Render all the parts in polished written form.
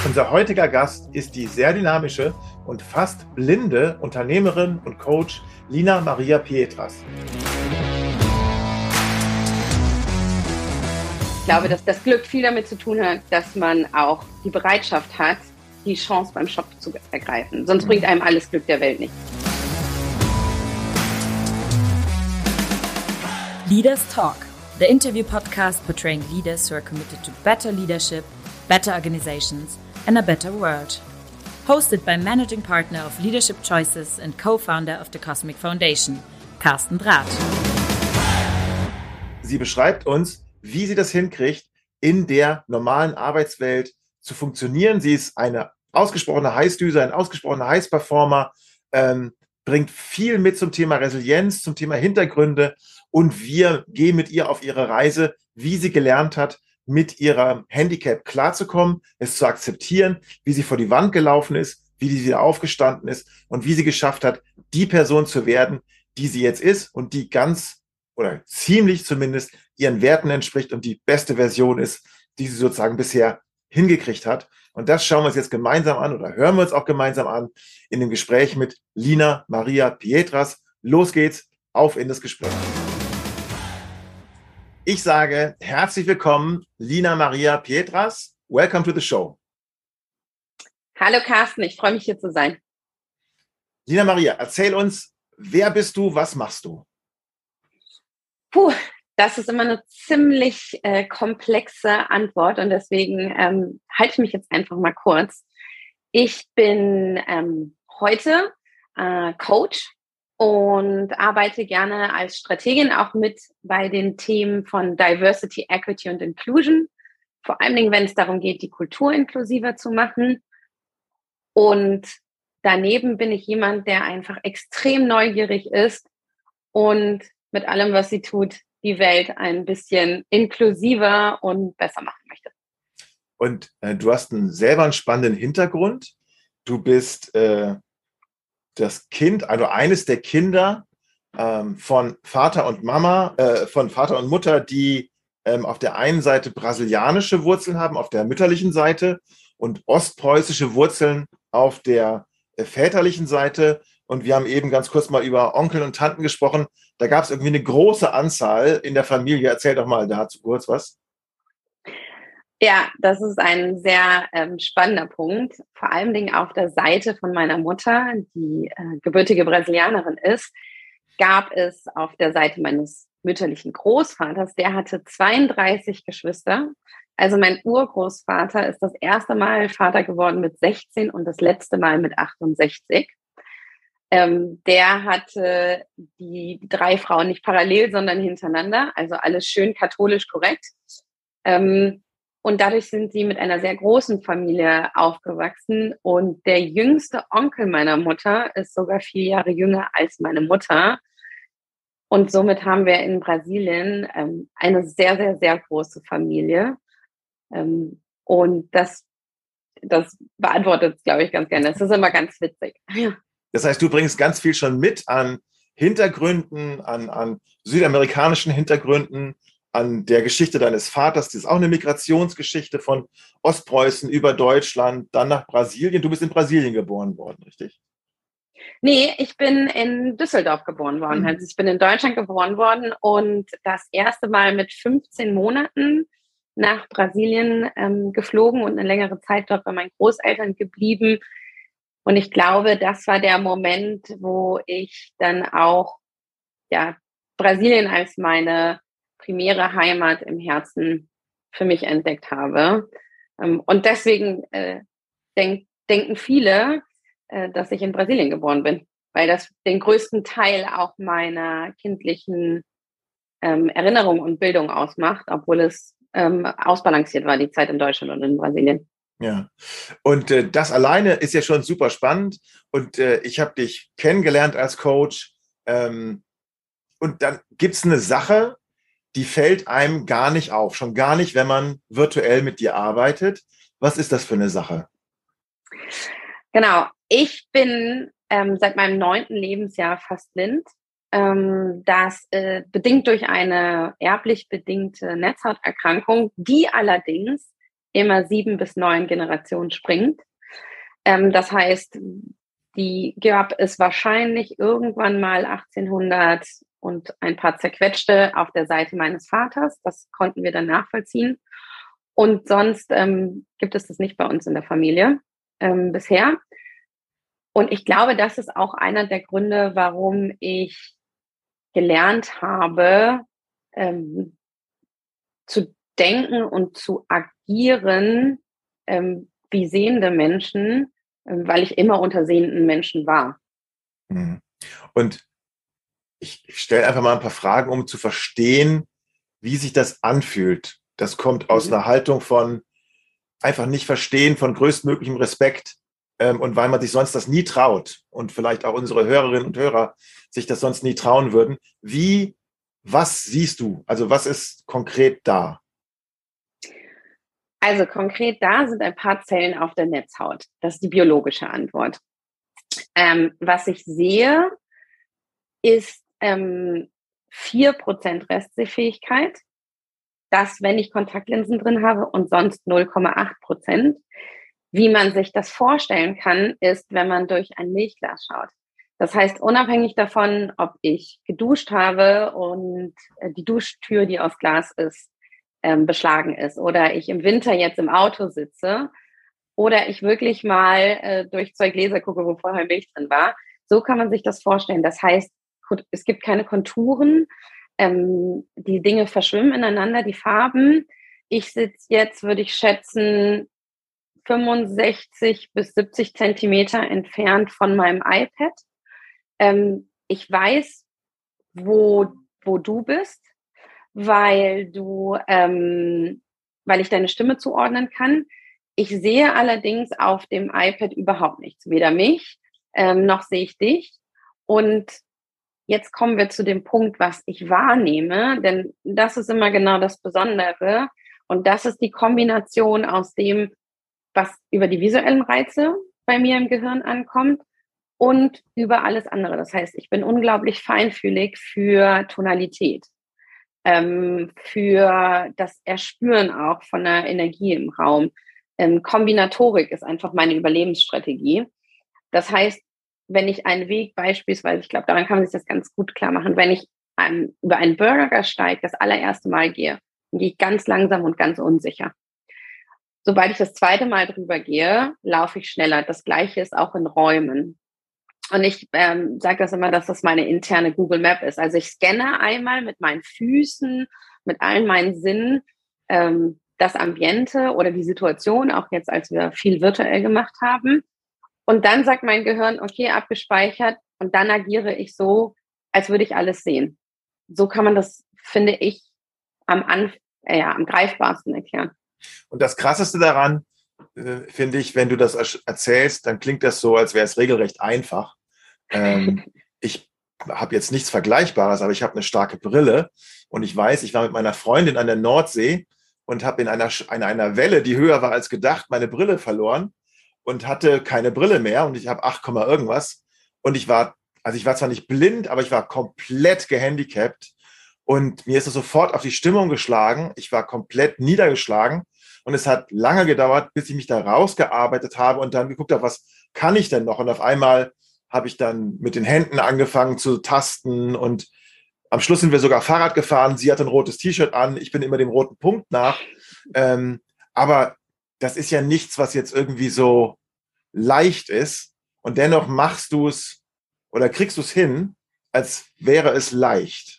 Unser heutiger Gast ist die sehr dynamische und fast blinde Unternehmerin und Coach Lina Maria Pietras. Ich glaube, dass das Glück viel damit zu tun hat, dass man auch die Bereitschaft hat, die Chance beim Schopf zu ergreifen. Sonst bringt einem alles Glück der Welt nicht. Leaders Talk, the interview podcast portraying leaders who are committed to better leadership, better organizations, and a better world. Hosted by Managing Partner of Leadership Choices and Co-Founder of the Cosmic Foundation, Carsten Drath. Sie beschreibt uns, wie sie das hinkriegt, in der normalen Arbeitswelt zu funktionieren. Sie ist eine ausgesprochene Heißdüse, ein ausgesprochener Heißperformer, bringt viel mit zum Thema Resilienz, zum Thema Hintergründe, und wir gehen mit ihr auf ihre Reise, wie sie gelernt hat, mit ihrem Handicap klarzukommen, es zu akzeptieren, wie sie vor die Wand gelaufen ist, wie sie wieder aufgestanden ist und wie sie geschafft hat, die Person zu werden, die sie jetzt ist und die ganz oder ziemlich zumindest ihren Werten entspricht und die beste Version ist, die sie sozusagen bisher hingekriegt hat. Und das schauen wir uns jetzt gemeinsam an oder hören wir uns auch gemeinsam an in dem Gespräch mit Lina Maria Pietras. Los geht's, auf in das Gespräch. Ich sage herzlich willkommen, Lina Maria Pietras. Welcome to the show. Hallo Carsten, ich freue mich hier zu sein. Lina Maria, erzähl uns, wer bist du, was machst du? Das ist immer eine ziemlich komplexe Antwort und deswegen halte ich mich jetzt einfach mal kurz. Ich bin heute Coach und arbeite gerne als Strategin auch mit bei den Themen von Diversity, Equity und Inclusion. Vor allen Dingen, wenn es darum geht, die Kultur inklusiver zu machen. Und daneben bin ich jemand, der einfach extrem neugierig ist und mit allem, was sie tut, die Welt ein bisschen inklusiver und besser machen möchte. Und du hast selber einen spannenden Hintergrund. Du bist das Kind, also eines der Kinder von Vater und Mama, von Vater und Mutter, die auf der einen Seite brasilianische Wurzeln haben, auf der mütterlichen Seite, und ostpreußische Wurzeln auf der väterlichen Seite. Und wir haben eben ganz kurz mal über Onkel und Tanten gesprochen. Da gab es irgendwie eine große Anzahl in der Familie. Erzähl doch mal dazu kurz was. Ja, das ist ein sehr spannender Punkt. Vor allen Dingen auf der Seite von meiner Mutter, die gebürtige Brasilianerin ist, gab es auf der Seite meines mütterlichen Großvaters, der hatte 32 Geschwister. Also mein Urgroßvater ist das erste Mal Vater geworden mit 16 und das letzte Mal mit 68. Der hatte die 3 Frauen nicht parallel, sondern hintereinander, also alles schön katholisch korrekt. Und dadurch sind sie mit einer sehr großen Familie aufgewachsen. Und der jüngste Onkel meiner Mutter ist sogar 4 Jahre jünger als meine Mutter. Und somit haben wir in Brasilien eine sehr, sehr, sehr große Familie. Und das beantwortet es, glaube ich, ganz gerne. Das ist immer ganz witzig. Ja. Das heißt, du bringst ganz viel schon mit an Hintergründen, an südamerikanischen Hintergründen, an der Geschichte deines Vaters. Das ist auch eine Migrationsgeschichte von Ostpreußen über Deutschland, dann nach Brasilien. Du bist in Brasilien geboren worden, richtig? Nee, ich bin in Düsseldorf geboren worden. Also ich bin in Deutschland geboren worden und das erste Mal mit 15 Monaten nach Brasilien geflogen und eine längere Zeit dort bei meinen Großeltern geblieben. Und ich glaube, das war der Moment, wo ich dann auch Brasilien als meine primäre Heimat im Herzen für mich entdeckt habe. Und deswegen denken viele, dass ich in Brasilien geboren bin, weil das den größten Teil auch meiner kindlichen Erinnerung und Bildung ausmacht, obwohl es ausbalanciert war, die Zeit in Deutschland und in Brasilien. Ja, und das alleine ist ja schon super spannend. Und ich habe dich kennengelernt als Coach. Und dann gibt es eine Sache, die fällt einem gar nicht auf. Schon gar nicht, wenn man virtuell mit dir arbeitet. Was ist das für eine Sache? Genau, ich bin seit meinem 9. Lebensjahr fast blind. Das bedingt durch eine erblich bedingte Netzhauterkrankung, die allerdings immer 7 bis 9 Generationen springt. Das heißt, die gab es wahrscheinlich irgendwann mal 1800 und ein paar zerquetschte auf der Seite meines Vaters. Das konnten wir dann nachvollziehen. Und sonst gibt es das nicht bei uns in der Familie bisher. Und ich glaube, das ist auch einer der Gründe, warum ich gelernt habe, zu denken und zu agieren wie sehende Menschen, weil ich immer unter sehenden Menschen war. Und ich stelle einfach mal ein paar Fragen, um zu verstehen, wie sich das anfühlt. Das kommt aus einer Haltung von einfach nicht verstehen, von größtmöglichem Respekt und weil man sich sonst das nie traut und vielleicht auch unsere Hörerinnen und Hörer sich das sonst nie trauen würden. Was siehst du? Also was ist konkret da? Also konkret da sind ein paar Zellen auf der Netzhaut. Das ist die biologische Antwort. Was ich sehe, ist 4% Restsehfähigkeit. Das, wenn ich Kontaktlinsen drin habe und sonst 0,8%. Wie man sich das vorstellen kann, ist, wenn man durch ein Milchglas schaut. Das heißt, unabhängig davon, ob ich geduscht habe und die Duschtür, die aus Glas ist, beschlagen ist oder ich im Winter jetzt im Auto sitze oder ich wirklich mal durch 2 Gläser gucke, wo vorher Milch drin war. So kann man sich das vorstellen. Das heißt, es gibt keine Konturen, die Dinge verschwimmen ineinander, die Farben. Ich sitze jetzt, würde ich schätzen, 65 bis 70 Zentimeter entfernt von meinem iPad. Ich weiß, wo du bist, weil ich deine Stimme zuordnen kann. Ich sehe allerdings auf dem iPad überhaupt nichts, weder mich, noch sehe ich dich. Und jetzt kommen wir zu dem Punkt, was ich wahrnehme, denn das ist immer genau das Besondere. Und das ist die Kombination aus dem, was über die visuellen Reize bei mir im Gehirn ankommt und über alles andere. Das heißt, ich bin unglaublich feinfühlig für Tonalität, für das Erspüren auch von der Energie im Raum. Kombinatorik ist einfach meine Überlebensstrategie. Das heißt, wenn ich einen Weg beispielsweise, ich glaube, daran kann man sich das ganz gut klar machen, wenn ich über einen Bürgersteig das allererste Mal gehe, dann gehe ich ganz langsam und ganz unsicher. Sobald ich das zweite Mal drüber gehe, laufe ich schneller. Das Gleiche ist auch in Räumen. Und ich sage das immer, dass das meine interne Google Map ist. Also ich scanne einmal mit meinen Füßen, mit allen meinen Sinnen das Ambiente oder die Situation, auch jetzt, als wir viel virtuell gemacht haben. Und dann sagt mein Gehirn, okay, abgespeichert. Und dann agiere ich so, als würde ich alles sehen. So kann man das, finde ich, am greifbarsten erklären. Und das Krasseste daran, finde ich, wenn du das erzählst, dann klingt das so, als wäre es regelrecht einfach. Ich habe jetzt nichts Vergleichbares, aber ich habe eine starke Brille und ich weiß, ich war mit meiner Freundin an der Nordsee und habe in einer Welle, die höher war als gedacht, meine Brille verloren und hatte keine Brille mehr und ich habe 8, irgendwas und ich war zwar nicht blind, aber ich war komplett gehandicapt. Und mir ist es sofort auf die Stimmung geschlagen. Ich war komplett niedergeschlagen. Und es hat lange gedauert, bis ich mich da rausgearbeitet habe und dann geguckt habe, was kann ich denn noch? Und auf einmal habe ich dann mit den Händen angefangen zu tasten. Und am Schluss sind wir sogar Fahrrad gefahren. Sie hat ein rotes T-Shirt an. Ich bin immer dem roten Punkt nach. Aber das ist ja nichts, was jetzt irgendwie so leicht ist. Und dennoch machst du es oder kriegst du es hin, als wäre es leicht.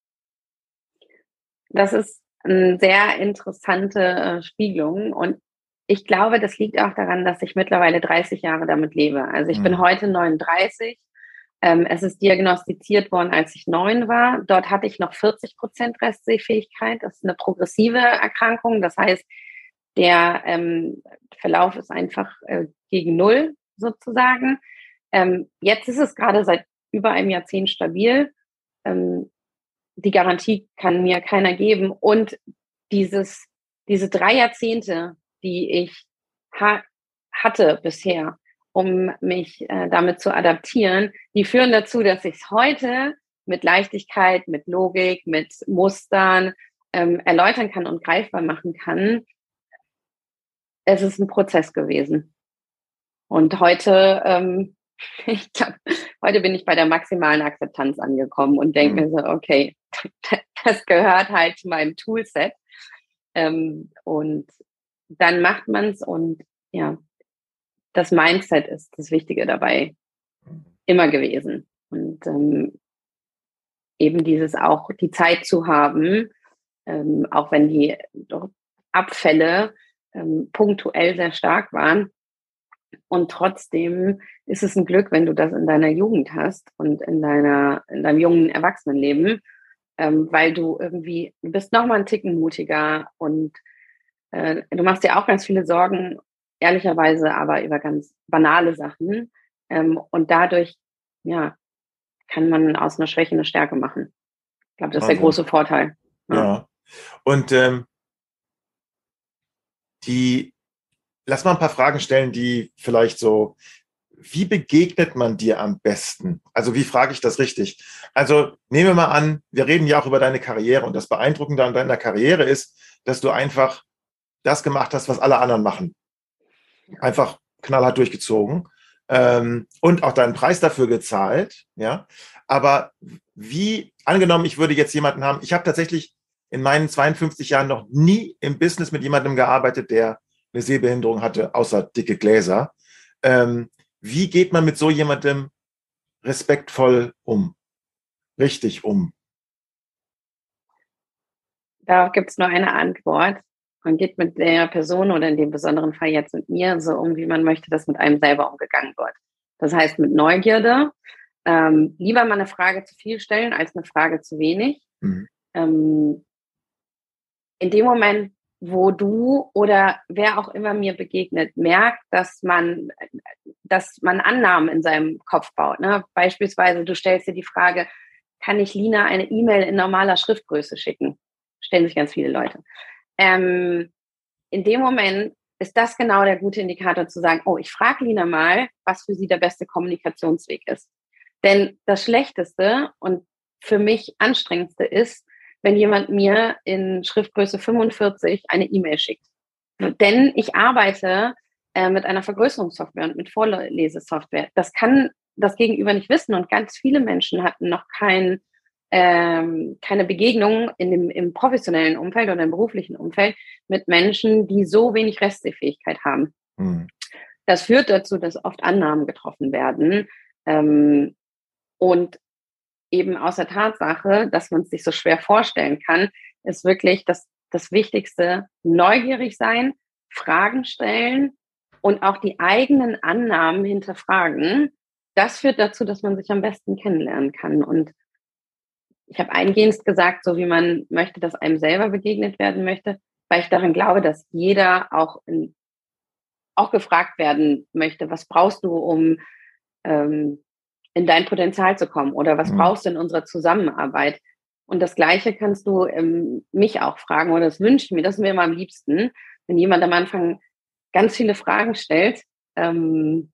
Das ist eine sehr interessante Spiegelung und ich glaube, das liegt auch daran, dass ich mittlerweile 30 Jahre damit lebe. Also ich bin heute 39. Es ist diagnostiziert worden, als ich 9 war. Dort hatte ich noch 40% Restsehfähigkeit. Das ist eine progressive Erkrankung. Das heißt, der Verlauf ist einfach gegen 0 sozusagen. Jetzt ist es gerade seit über einem Jahrzehnt stabil. Die Garantie kann mir keiner geben. Und diese 3 Jahrzehnte, die ich hatte bisher, um mich damit zu adaptieren, die führen dazu, dass ich es heute mit Leichtigkeit, mit Logik, mit Mustern erläutern kann und greifbar machen kann. es ist ein Prozess gewesen. Und heute, ich glaube, heute bin ich bei der maximalen Akzeptanz angekommen und denke mir so, okay, das gehört halt zu meinem Toolset. Und dann macht man es und ja, das Mindset ist das Wichtige dabei immer gewesen. Und eben dieses auch die Zeit zu haben, auch wenn die Abfälle punktuell sehr stark waren. Und trotzdem ist es ein Glück, wenn du das in deiner Jugend hast und in deinem jungen Erwachsenenleben, weil du bist noch mal einen Ticken mutiger und du machst dir auch ganz viele Sorgen, ehrlicherweise aber über ganz banale Sachen. Und dadurch, ja, kann man aus einer Schwäche eine Stärke machen. Ich glaube, das ist der große Vorteil. Ja. Und lass mal ein paar Fragen stellen, die vielleicht so, wie begegnet man dir am besten? Also wie frage ich das richtig? Also nehmen wir mal an, wir reden ja auch über deine Karriere und das Beeindruckende an deiner Karriere ist, dass du einfach das gemacht hast, was alle anderen machen. Einfach knallhart durchgezogen und auch deinen Preis dafür gezahlt. Ja, aber angenommen, ich würde jetzt jemanden haben, ich habe tatsächlich in meinen 52 Jahren noch nie im Business mit jemandem gearbeitet, der eine Sehbehinderung hatte, außer dicke Gläser. Wie geht man mit so jemandem respektvoll um? Richtig um? Darauf gibt es nur eine Antwort. Man geht mit der Person oder in dem besonderen Fall jetzt mit mir so um, wie man möchte, dass mit einem selber umgegangen wird. Das heißt mit Neugierde. Lieber mal eine Frage zu viel stellen, als eine Frage zu wenig. Mhm. In dem Moment, wo du oder wer auch immer mir begegnet, merkt, dass man Annahmen in seinem Kopf baut. Ne? Beispielsweise, du stellst dir die Frage, kann ich Lina eine E-Mail in normaler Schriftgröße schicken? Stellen sich ganz viele Leute. In dem Moment ist das genau der gute Indikator zu sagen, oh, ich frage Lina mal, was für sie der beste Kommunikationsweg ist. Denn das Schlechteste und für mich anstrengendste ist, wenn jemand mir in Schriftgröße 45 eine E-Mail schickt. Denn ich arbeite mit einer Vergrößerungssoftware und mit Vorlesesoftware. Das kann das Gegenüber nicht wissen und ganz viele Menschen hatten noch keine Begegnung im professionellen Umfeld oder im beruflichen Umfeld mit Menschen, die so wenig Restsehfähigkeit haben. Mhm. Das führt dazu, dass oft Annahmen getroffen werden und eben aus der Tatsache, dass man es sich so schwer vorstellen kann, ist wirklich das Wichtigste, neugierig sein, Fragen stellen und auch die eigenen Annahmen hinterfragen. Das führt dazu, dass man sich am besten kennenlernen kann. Und ich habe eingehend gesagt, so wie man möchte, dass einem selber begegnet werden möchte, weil ich daran glaube, dass jeder auch gefragt werden möchte, was brauchst du, um in dein Potenzial zu kommen oder was brauchst du in unserer Zusammenarbeit? Und das Gleiche kannst du mich auch fragen oder das wünsche ich mir, das ist mir immer am liebsten, wenn jemand am Anfang ganz viele Fragen stellt und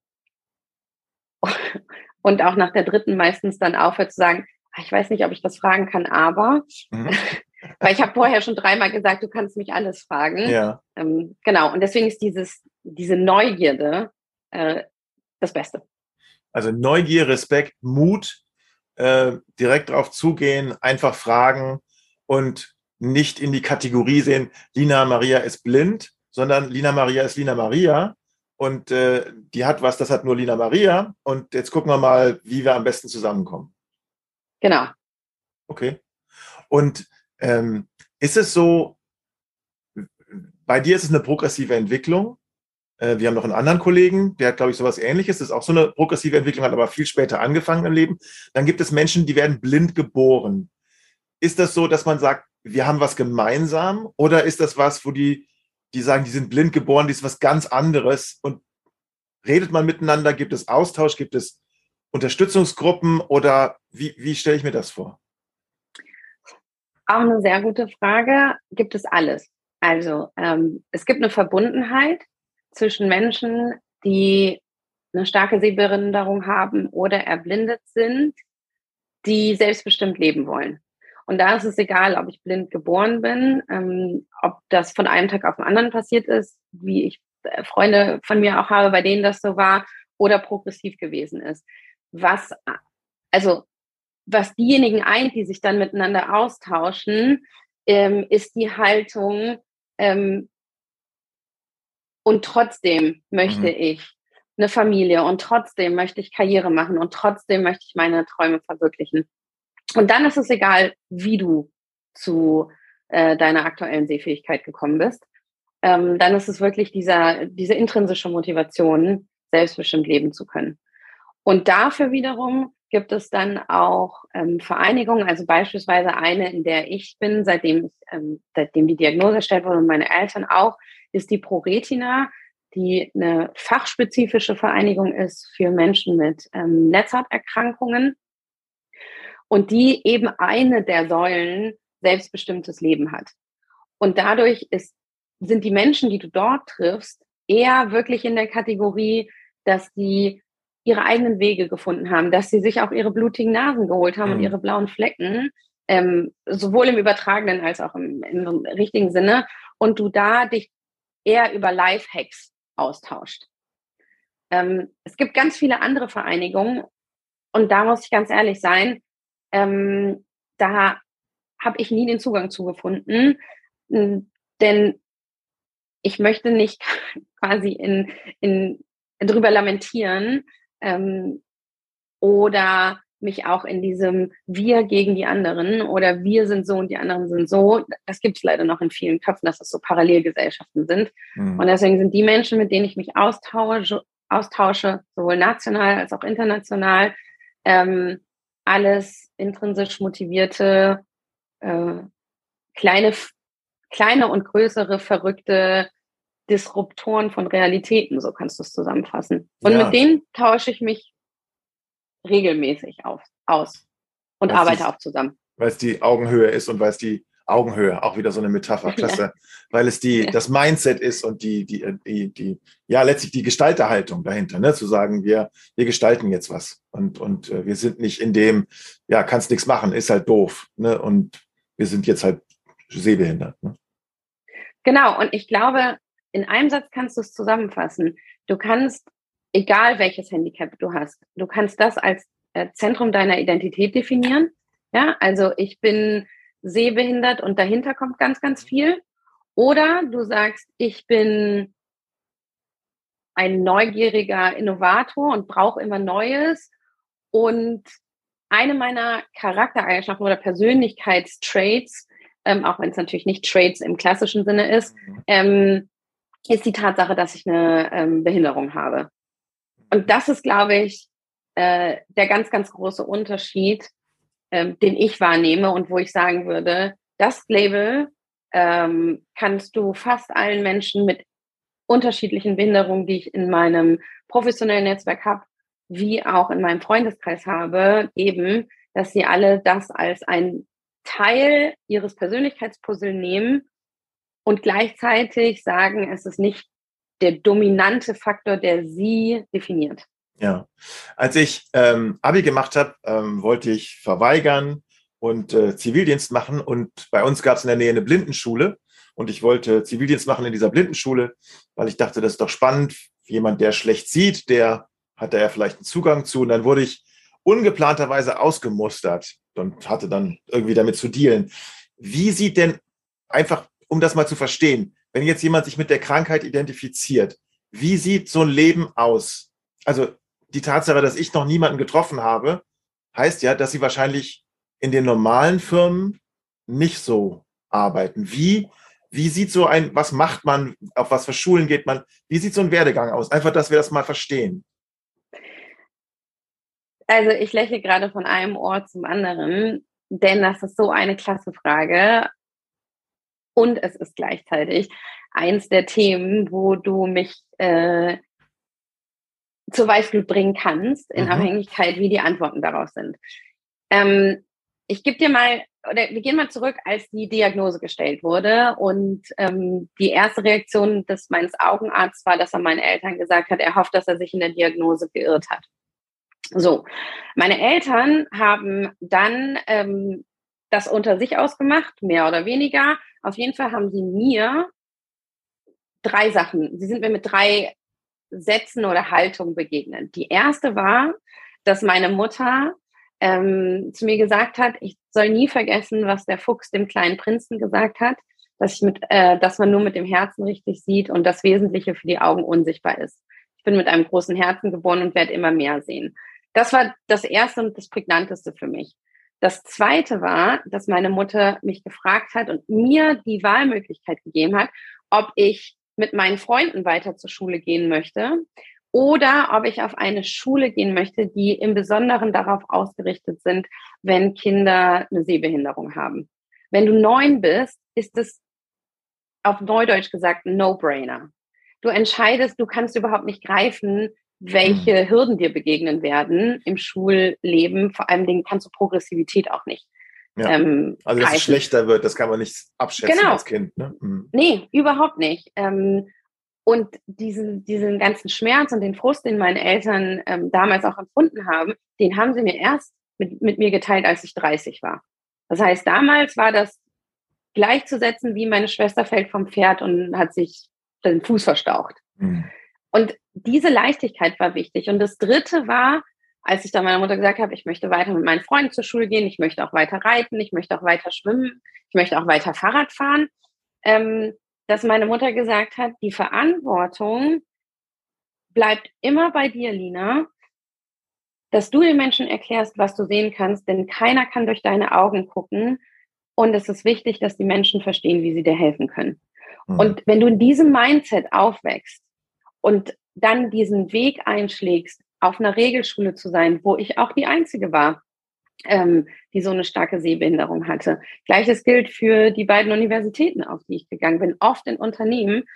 auch nach der dritten meistens dann aufhört zu sagen, ich weiß nicht, ob ich das fragen kann, aber weil ich habe vorher schon 3-mal gesagt, du kannst mich alles fragen. Ja. Genau, und deswegen ist diese Neugierde das Beste. Also Neugier, Respekt, Mut, direkt drauf zugehen, einfach fragen und nicht in die Kategorie sehen, Lina Maria ist blind, sondern Lina Maria ist Lina Maria und die hat was, das hat nur Lina Maria und jetzt gucken wir mal, wie wir am besten zusammenkommen. Genau. Okay. Und ist es so, bei dir ist es eine progressive Entwicklung? Wir haben noch einen anderen Kollegen, der hat, glaube ich, sowas Ähnliches. Das ist auch so eine progressive Entwicklung, hat aber viel später angefangen im Leben. Dann gibt es Menschen, die werden blind geboren. Ist das so, dass man sagt, wir haben was gemeinsam? Oder ist das was, wo die sagen, die sind blind geboren, die ist was ganz anderes? Und redet man miteinander? Gibt es Austausch? Gibt es Unterstützungsgruppen? Oder wie stelle ich mir das vor? Auch eine sehr gute Frage. Gibt es alles? Also es gibt eine Verbundenheit zwischen Menschen, die eine starke Sehbehinderung haben oder erblindet sind, die selbstbestimmt leben wollen. Und da ist es egal, ob ich blind geboren bin, ob das von einem Tag auf den anderen passiert ist, wie ich Freunde von mir auch habe, bei denen das so war, oder progressiv gewesen ist. Was diejenigen eint, die sich dann miteinander austauschen, ist die Haltung, und trotzdem möchte ich eine Familie und trotzdem möchte ich Karriere machen und trotzdem möchte ich meine Träume verwirklichen. Und dann ist es egal, wie du zu deiner aktuellen Sehfähigkeit gekommen bist. Dann ist es wirklich diese intrinsische Motivation, selbstbestimmt leben zu können. Und dafür wiederum gibt es dann auch Vereinigungen, also beispielsweise eine, in der ich bin, seitdem die Diagnose gestellt wurde und meine Eltern auch, ist die ProRetina, die eine fachspezifische Vereinigung ist für Menschen mit Netzhauterkrankungen und die eben eine der Säulen selbstbestimmtes Leben hat. Und dadurch sind die Menschen, die du dort triffst, eher wirklich in der Kategorie, dass die ihre eigenen Wege gefunden haben, dass sie sich auch ihre blutigen Nasen geholt haben und ihre blauen Flecken, sowohl im übertragenen als auch im richtigen Sinne, und du da dich eher über Lifehacks austauscht. Es gibt ganz viele andere Vereinigungen und da muss ich ganz ehrlich sein, da habe ich nie den Zugang zu gefunden, denn ich möchte nicht quasi drüber lamentieren oder mich auch in diesem wir gegen die anderen oder wir sind so und die anderen sind so. Das gibt es leider noch in vielen Köpfen, dass es so Parallelgesellschaften sind. Und deswegen sind die Menschen, mit denen ich mich austausche, sowohl national als auch international, alles intrinsisch motivierte, kleine und größere, verrückte Disruptoren von Realitäten, so kannst du es zusammenfassen. Und mit denen tausche ich mich regelmäßig aus und arbeite auch zusammen. Weil es die Augenhöhe ist und weil es die Augenhöhe, auch wieder so eine Metapher, klasse, weil es das Mindset ist und letztlich die Gestalterhaltung dahinter, ne? Zu sagen, wir gestalten jetzt was und wir sind nicht in dem, kannst nichts machen, ist halt doof, ne? Und wir sind jetzt halt sehbehindert, ne? Genau, und ich glaube, in einem Satz kannst du es zusammenfassen. Du kannst, egal welches Handicap du hast, du kannst das als Zentrum deiner Identität definieren. Ja, also ich bin sehbehindert und dahinter kommt ganz, ganz viel. Oder du sagst, ich bin ein neugieriger Innovator und brauche immer Neues. Und eine meiner Charaktereigenschaften oder Persönlichkeitstraits, auch wenn es natürlich nicht Traits im klassischen Sinne ist die Tatsache, dass ich eine Behinderung habe. Und das ist, glaube ich, der ganz, ganz große Unterschied, den ich wahrnehme und wo ich sagen würde, das Label kannst du fast allen Menschen mit unterschiedlichen Behinderungen, die ich in meinem professionellen Netzwerk habe, wie auch in meinem Freundeskreis habe, geben, dass sie alle das als ein Teil ihres Persönlichkeitspuzzles nehmen und gleichzeitig sagen, es ist nicht der dominante Faktor, der sie definiert. Ja, als ich Abi gemacht habe, wollte ich verweigern und Zivildienst machen. Und bei uns gab es in der Nähe eine Blindenschule. Und ich wollte Zivildienst machen in dieser Blindenschule, weil ich dachte, das ist doch spannend. Jemand, der schlecht sieht, der hat da ja vielleicht einen Zugang zu. Und dann wurde ich ungeplanterweise ausgemustert und hatte dann irgendwie damit zu dealen. Wie sieht denn, einfach um das mal zu verstehen, wenn jetzt jemand sich mit der Krankheit identifiziert, wie sieht so ein Leben aus? Also die Tatsache, dass ich noch niemanden getroffen habe, heißt ja, dass sie wahrscheinlich in den normalen Firmen nicht so arbeiten. Wie sieht was macht man, auf was für Schulen geht man, wie sieht so ein Werdegang aus? Einfach, dass wir das mal verstehen. Also ich lächle gerade von einem Ohr zum anderen, denn das ist so eine klasse Frage. Und es ist gleichzeitig eins der Themen, wo du mich zur Weißglut bringen kannst, in Abhängigkeit, wie die Antworten darauf sind. Ich gebe dir mal, oder wir gehen mal zurück, als die Diagnose gestellt wurde und die erste Reaktion meines Augenarztes war, dass er meinen Eltern gesagt hat, er hofft, dass er sich in der Diagnose geirrt hat. So, meine Eltern haben dann das unter sich ausgemacht, mehr oder weniger. Auf jeden Fall haben sie mir 3 Sachen. Sie sind mir mit 3 Sätzen oder Haltungen begegnet. Die erste war, dass meine Mutter zu mir gesagt hat, ich soll nie vergessen, was der Fuchs dem kleinen Prinzen gesagt hat, dass man nur mit dem Herzen richtig sieht und das Wesentliche für die Augen unsichtbar ist. Ich bin mit einem großen Herzen geboren und werde immer mehr sehen. Das war das Erste und das Prägnanteste für mich. Das Zweite war, dass meine Mutter mich gefragt hat und mir die Wahlmöglichkeit gegeben hat, ob ich mit meinen Freunden weiter zur Schule gehen möchte oder ob ich auf eine Schule gehen möchte, die im Besonderen darauf ausgerichtet sind, wenn Kinder eine Sehbehinderung haben. Wenn du 9 bist, ist es auf Neudeutsch gesagt ein No-Brainer. Du entscheidest, du kannst überhaupt nicht greifen, welche Hürden dir begegnen werden im Schulleben. Vor allem Dingen kannst du Progressivität auch nicht. Ja. Also, dass es schlechter wird, das kann man nicht abschätzen als Kind. Ne? Nee, überhaupt nicht. Und diesen ganzen Schmerz und den Frust, den meine Eltern damals auch empfunden haben, den haben sie mir erst mit mir geteilt, als ich 30 war. Das heißt, damals war das gleichzusetzen, wie meine Schwester fällt vom Pferd und hat sich den Fuß verstaucht. Und diese Leichtigkeit war wichtig. Und das Dritte war, als ich dann meiner Mutter gesagt habe, ich möchte weiter mit meinen Freunden zur Schule gehen, ich möchte auch weiter reiten, ich möchte auch weiter schwimmen, ich möchte auch weiter Fahrrad fahren, dass meine Mutter gesagt hat, die Verantwortung bleibt immer bei dir, Lina, dass du den Menschen erklärst, was du sehen kannst, denn keiner kann durch deine Augen gucken. Und es ist wichtig, dass die Menschen verstehen, wie sie dir helfen können. Und wenn du in diesem Mindset aufwächst und dann diesen Weg einschlägst, auf einer Regelschule zu sein, wo ich auch die Einzige war, die so eine starke Sehbehinderung hatte. Gleiches gilt für die beiden Universitäten, auf die ich gegangen bin, oft in Unternehmen.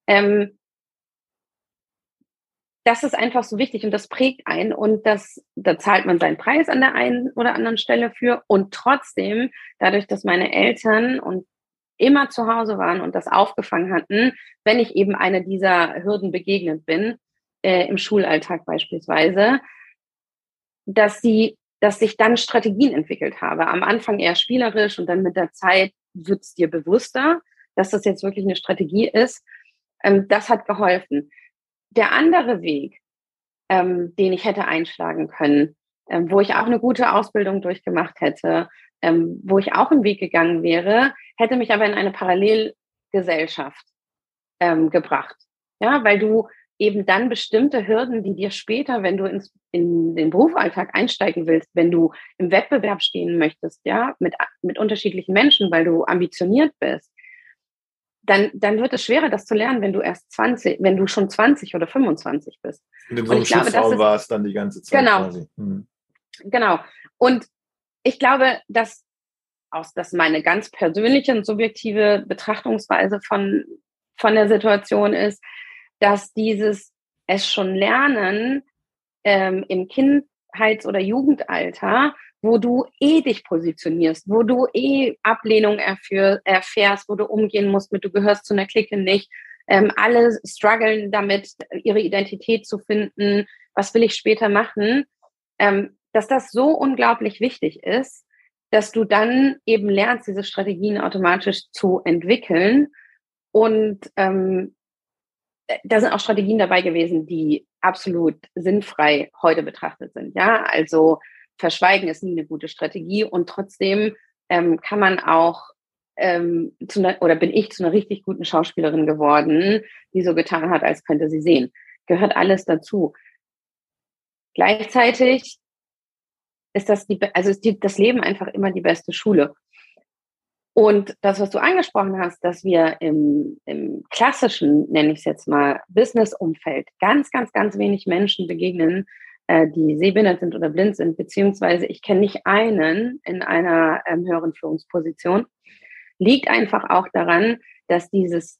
Das ist einfach so wichtig und das prägt einen und da zahlt man seinen Preis an der einen oder anderen Stelle für und trotzdem, dadurch, dass meine Eltern und immer zu Hause waren und das aufgefangen hatten, wenn ich eben einer dieser Hürden begegnet bin, im Schulalltag beispielsweise, dass ich dann Strategien entwickelt habe. Am Anfang eher spielerisch und dann mit der Zeit wird es dir bewusster, dass das jetzt wirklich eine Strategie ist. Das hat geholfen. Der andere Weg, den ich hätte einschlagen können, wo ich auch eine gute Ausbildung durchgemacht hätte, wo ich auch einen Weg gegangen wäre, hätte mich aber in eine Parallelgesellschaft gebracht. Ja, weil du eben dann bestimmte Hürden, die dir später, wenn du in den Berufsalltag einsteigen willst, wenn du im Wettbewerb stehen möchtest, ja, mit unterschiedlichen Menschen, weil du ambitioniert bist, dann wird es schwerer, das zu lernen, wenn du schon 20 oder 25 bist. Und in so einem Schutzraum war es dann die ganze Zeit quasi. Genau. Und ich glaube, dass das meine ganz persönliche und subjektive Betrachtungsweise von der Situation ist, dass es schon lernen im Kindheits- oder Jugendalter, wo du dich positionierst, wo du Ablehnung erfährst, wo du umgehen musst du gehörst zu einer Clique nicht. Alle strugglen damit, ihre Identität zu finden. Was will ich später machen? Dass das so unglaublich wichtig ist, dass du dann eben lernst, diese Strategien automatisch zu entwickeln. Und da sind auch Strategien dabei gewesen, die absolut sinnfrei heute betrachtet sind. Ja, also Verschweigen ist nie eine gute Strategie und trotzdem kann man auch bin ich zu einer richtig guten Schauspielerin geworden, die so getan hat, als könnte sie sehen. Gehört alles dazu. Gleichzeitig ist das das Leben einfach immer die beste Schule. Und das, was du angesprochen hast, dass wir im klassischen, nenne ich es jetzt mal, Business-Umfeld ganz, ganz, ganz wenig Menschen begegnen, die sehbehindert sind oder blind sind, beziehungsweise ich kenne nicht einen in einer höheren Führungsposition, liegt einfach auch daran, dass dieses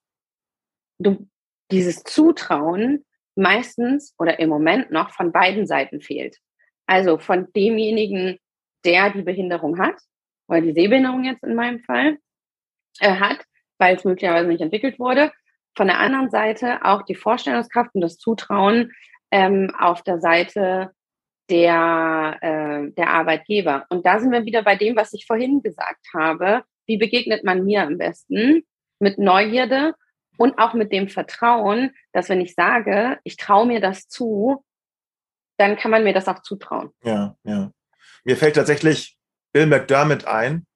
Zutrauen meistens oder im Moment noch von beiden Seiten fehlt. Also von demjenigen, der die Behinderung hat, oder die Sehbehinderung jetzt in meinem Fall hat, weil es möglicherweise nicht entwickelt wurde. Von der anderen Seite auch die Vorstellungskraft und das Zutrauen auf der Seite der Arbeitgeber. Und da sind wir wieder bei dem, was ich vorhin gesagt habe. Wie begegnet man mir am besten? Mit Neugierde Und auch mit dem Vertrauen, dass wenn ich sage, ich traue mir das zu, dann kann man mir das auch zutrauen. Ja, ja. Mir fällt tatsächlich Bill McDermott ein,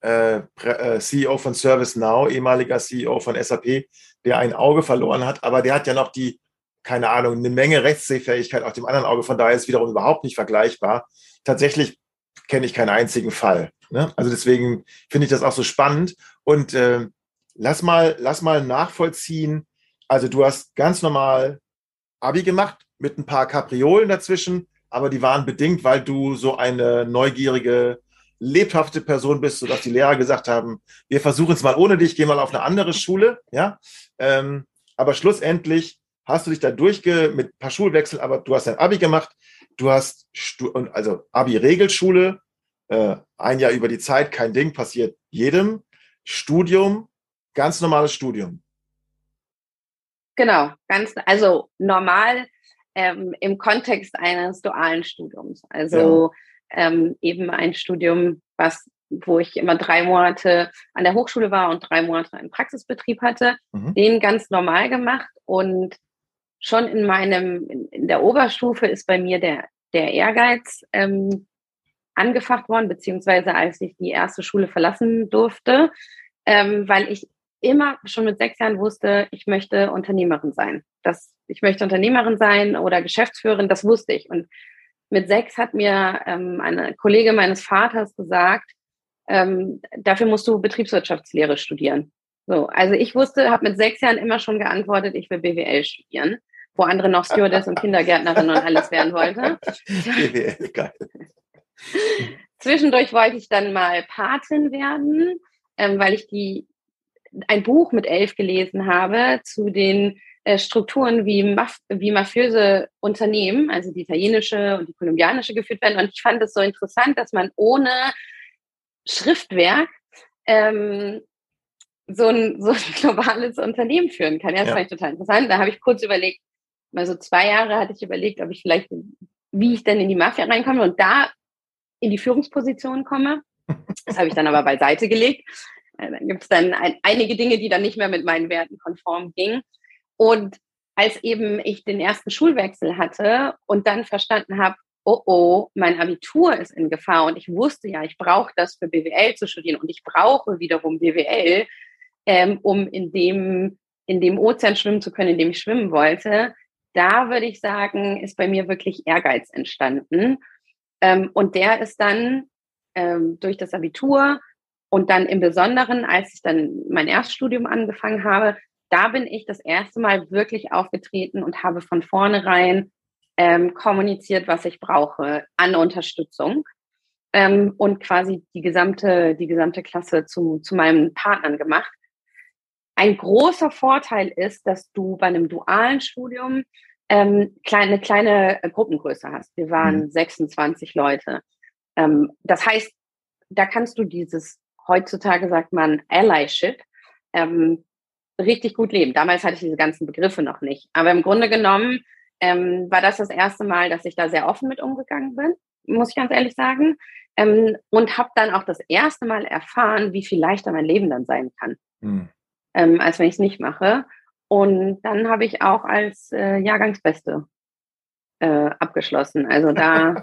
CEO von ServiceNow, ehemaliger CEO von SAP, der ein Auge verloren hat, aber der hat ja noch keine Ahnung, eine Menge Rechtssehfähigkeit auf dem anderen Auge, von daher ist es wiederum überhaupt nicht vergleichbar. Tatsächlich kenne ich keinen einzigen Fall. Ne? Also deswegen finde ich das auch so spannend. Und lass mal nachvollziehen. Also du hast ganz normal Abi gemacht mit ein paar Kapriolen dazwischen, aber die waren bedingt, weil du so eine neugierige, lebhafte Person bist, sodass die Lehrer gesagt haben, wir versuchen es mal ohne dich, geh mal auf eine andere Schule. Ja? Aber schlussendlich hast du dich da mit ein paar Schulwechsel, aber du hast dein Abi gemacht, du hast also Abi-Regelschule, ein Jahr über die Zeit, kein Ding, passiert jedem. Studium, ganz normales Studium. Genau, also normal im Kontext eines dualen Studiums. Also eben ein Studium, wo ich immer 3 Monate an der Hochschule war und 3 Monate einen Praxisbetrieb hatte, den ganz normal gemacht. Und schon in der Oberstufe ist bei mir der Ehrgeiz angefacht worden, beziehungsweise als ich die erste Schule verlassen durfte, weil ich immer schon mit 6 Jahren wusste, ich möchte Unternehmerin sein. Ich möchte Unternehmerin sein oder Geschäftsführerin, das wusste ich. Und mit 6 hat mir eine Kollegin meines Vaters gesagt, dafür musst du Betriebswirtschaftslehre studieren. So, also ich habe mit 6 Jahren immer schon geantwortet, ich will BWL studieren, wo andere noch Stewardess und Kindergärtnerin und alles werden wollte. BWL, geil. Zwischendurch wollte ich dann mal Patin werden, weil ich ein Buch mit 11 gelesen habe zu den Strukturen, wie mafiöse Unternehmen, also die italienische und die kolumbianische, geführt werden. Und ich fand es so interessant, dass man ohne Schriftwerk so ein globales Unternehmen führen kann. Ja, das fand ich total interessant. Da habe ich kurz überlegt, mal so 2 Jahre hatte ich überlegt, wie ich denn in die Mafia reinkomme und da in die Führungsposition komme. Das habe ich dann aber beiseite gelegt. Dann gibt es dann einige Dinge, die dann nicht mehr mit meinen Werten konform gingen. Und als eben ich den ersten Schulwechsel hatte und dann verstanden habe, oh, mein Abitur ist in Gefahr und ich wusste ja, ich brauche das für BWL zu studieren und ich brauche wiederum BWL, um in dem Ozean schwimmen zu können, in dem ich schwimmen wollte. Da würde ich sagen, ist bei mir wirklich Ehrgeiz entstanden. Und der ist dann durch das Abitur und dann im Besonderen, als ich dann mein Erststudium angefangen habe, da bin ich das erste Mal wirklich aufgetreten und habe von vornherein kommuniziert, was ich brauche an Unterstützung und quasi die gesamte Klasse zu meinen Partnern gemacht. Ein großer Vorteil ist, dass du bei einem dualen Studium eine kleine Gruppengröße hast. Wir waren 26 Leute. Das heißt, da kannst du heutzutage sagt man Allyship, richtig gut leben. Damals hatte ich diese ganzen Begriffe noch nicht. Aber im Grunde genommen war das erste Mal, dass ich da sehr offen mit umgegangen bin, muss ich ganz ehrlich sagen. Und habe dann auch das erste Mal erfahren, wie viel leichter mein Leben dann sein kann, als wenn ich es nicht mache. Und dann habe ich auch als Jahrgangsbeste abgeschlossen. Also das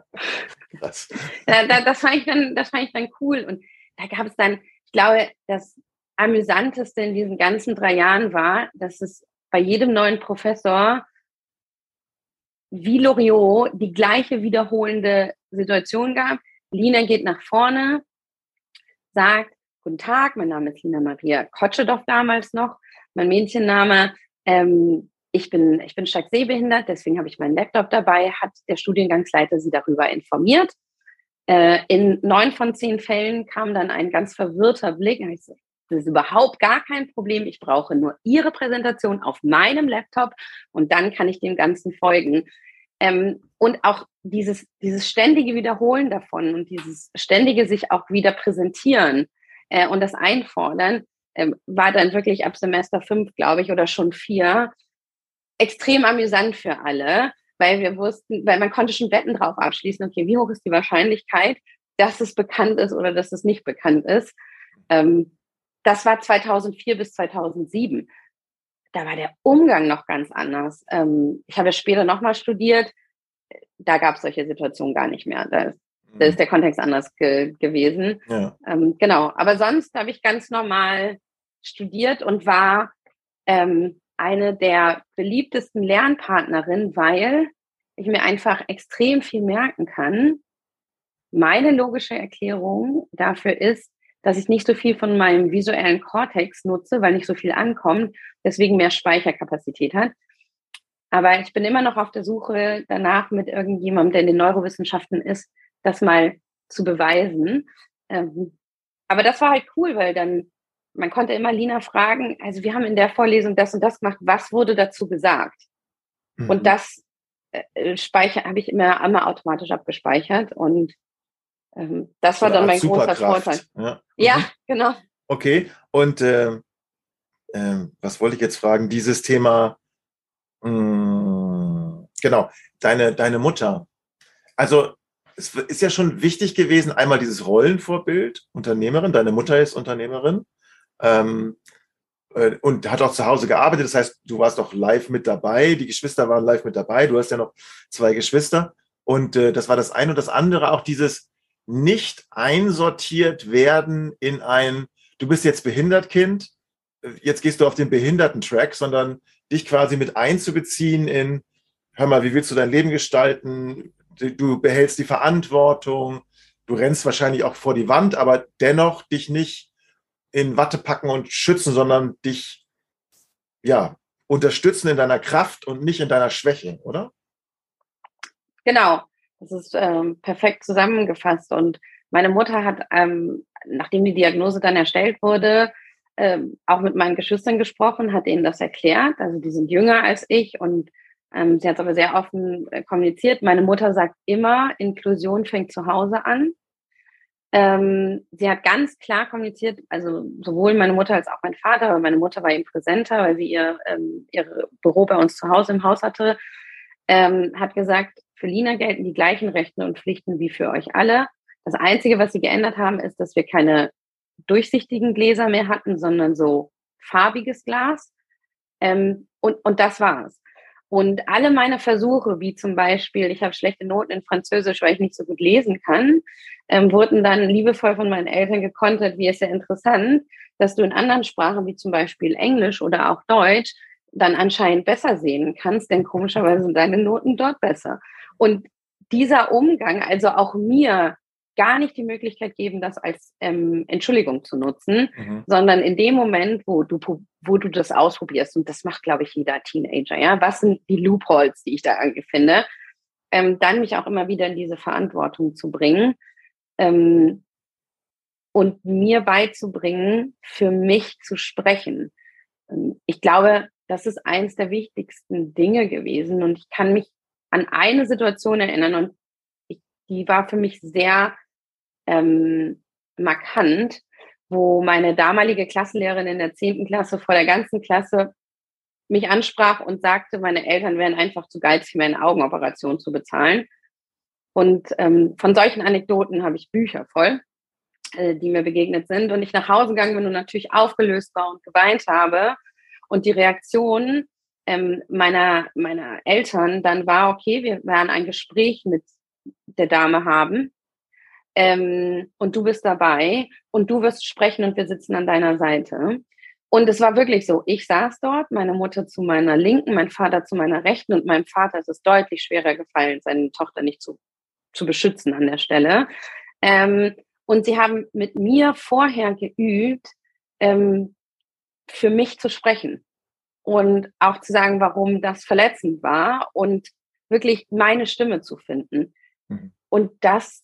fand ich dann cool. Und da gab es dann, ich glaube, das Amüsanteste in diesen ganzen 3 Jahren war, dass es bei jedem neuen Professor wie Loriot die gleiche wiederholende Situation gab. Lina geht nach vorne, sagt, guten Tag, mein Name ist Lina Maria Kotschedow damals noch, mein Mädchenname. Ich bin stark sehbehindert, deswegen habe ich meinen Laptop dabei, hat der Studiengangsleiter sie darüber informiert. In 9 von 10 Fällen kam dann ein ganz verwirrter Blick. Und ich so, das ist überhaupt gar kein Problem. Ich brauche nur Ihre Präsentation auf meinem Laptop und dann kann ich dem Ganzen folgen. Und auch dieses ständige Wiederholen davon und dieses ständige sich auch wieder präsentieren und das Einfordern war dann wirklich ab Semester 5, glaube ich, oder schon 4 extrem amüsant für alle, weil man konnte schon Wetten drauf abschließen, okay, wie hoch ist die Wahrscheinlichkeit, dass es bekannt ist oder dass es nicht bekannt ist. Das war 2004 bis 2007. da war der Umgang noch ganz anders. Ich habe später nochmal studiert, da gab es solche Situationen gar nicht mehr. Da ist der Kontext anders gewesen. Ja. Genau, aber sonst habe ich ganz normal studiert und war eine der beliebtesten Lernpartnerinnen, weil ich mir einfach extrem viel merken kann. Meine logische Erklärung dafür ist, dass ich nicht so viel von meinem visuellen Kortex nutze, weil nicht so viel ankommt, deswegen mehr Speicherkapazität hat. Aber ich bin immer noch auf der Suche danach, mit irgendjemandem, der in den Neurowissenschaften ist, das mal zu beweisen. Aber das war halt cool, weil dann, man konnte immer Lina fragen, also wir haben in der Vorlesung das und das gemacht, was wurde dazu gesagt? Und das habe ich immer automatisch abgespeichert und das war dann mein großer Vorteil. Ja, genau. Okay, und was wollte ich jetzt fragen? Dieses Thema, genau, deine Mutter. Also es ist ja schon wichtig gewesen, einmal dieses Rollenvorbild, Unternehmerin, deine Mutter ist Unternehmerin und hat auch zu Hause gearbeitet. Das heißt, du warst auch live mit dabei, die Geschwister waren live mit dabei, du hast ja noch 2 Geschwister und das war das eine und das andere, auch dieses nicht einsortiert werden in du bist jetzt Behindert-Kind, jetzt gehst du auf den Behinderten-Track, sondern dich quasi mit einzubeziehen in, hör mal, wie willst du dein Leben gestalten? Du behältst die Verantwortung, du rennst wahrscheinlich auch vor die Wand, aber dennoch dich nicht in Watte packen und schützen, sondern dich, ja, unterstützen in deiner Kraft und nicht in deiner Schwäche, oder? Genau, das ist perfekt zusammengefasst. Und meine Mutter hat, nachdem die Diagnose dann erstellt wurde, auch mit meinen Geschwistern gesprochen, hat ihnen das erklärt. Also die sind jünger als ich und sie hat es aber sehr offen kommuniziert. Meine Mutter sagt immer, Inklusion fängt zu Hause an. Sie hat ganz klar kommuniziert, also sowohl meine Mutter als auch mein Vater, aber meine Mutter war eben präsenter, weil sie ihr Büro bei uns zu Hause im Haus hatte, hat gesagt, für Lina gelten die gleichen Rechte und Pflichten wie für euch alle. Das Einzige, was sie geändert haben, ist, dass wir keine durchsichtigen Gläser mehr hatten, sondern so farbiges Glas. Und das war's. Und alle meine Versuche, wie zum Beispiel, ich habe schlechte Noten in Französisch, weil ich nicht so gut lesen kann, wurden dann liebevoll von meinen Eltern gekontert, wie es ja interessant, dass du in anderen Sprachen, wie zum Beispiel Englisch oder auch Deutsch, dann anscheinend besser sehen kannst, denn komischerweise sind deine Noten dort besser. Und dieser Umgang, also auch mir gar nicht die Möglichkeit geben, das als Entschuldigung zu nutzen, sondern in dem Moment, wo du das ausprobierst, und das macht, glaube ich, jeder Teenager, ja, was sind die Loopholes, die ich da finde, dann mich auch immer wieder in diese Verantwortung zu bringen und mir beizubringen, für mich zu sprechen. Ich glaube, das ist eins der wichtigsten Dinge gewesen und ich kann mich an eine Situation erinnern und die war für mich sehr markant, wo meine damalige Klassenlehrerin in der 10. Klasse vor der ganzen Klasse mich ansprach und sagte, meine Eltern wären einfach zu geizig, mir eine Augenoperation zu bezahlen. Und von solchen Anekdoten habe ich Bücher voll, die mir begegnet sind. Und ich nach Hause gegangen bin und natürlich aufgelöst war und geweint habe. Und die Reaktion meiner Eltern dann war, okay, wir werden ein Gespräch mit der Dame haben. Und du bist dabei und du wirst sprechen und wir sitzen an deiner Seite. Und es war wirklich so, ich saß dort, meine Mutter zu meiner Linken, mein Vater zu meiner Rechten und meinem Vater ist es deutlich schwerer gefallen, seine Tochter nicht zu beschützen an der Stelle. Und sie haben mit mir vorher geübt, für mich zu sprechen und auch zu sagen, warum das verletzend war und wirklich meine Stimme zu finden. Und das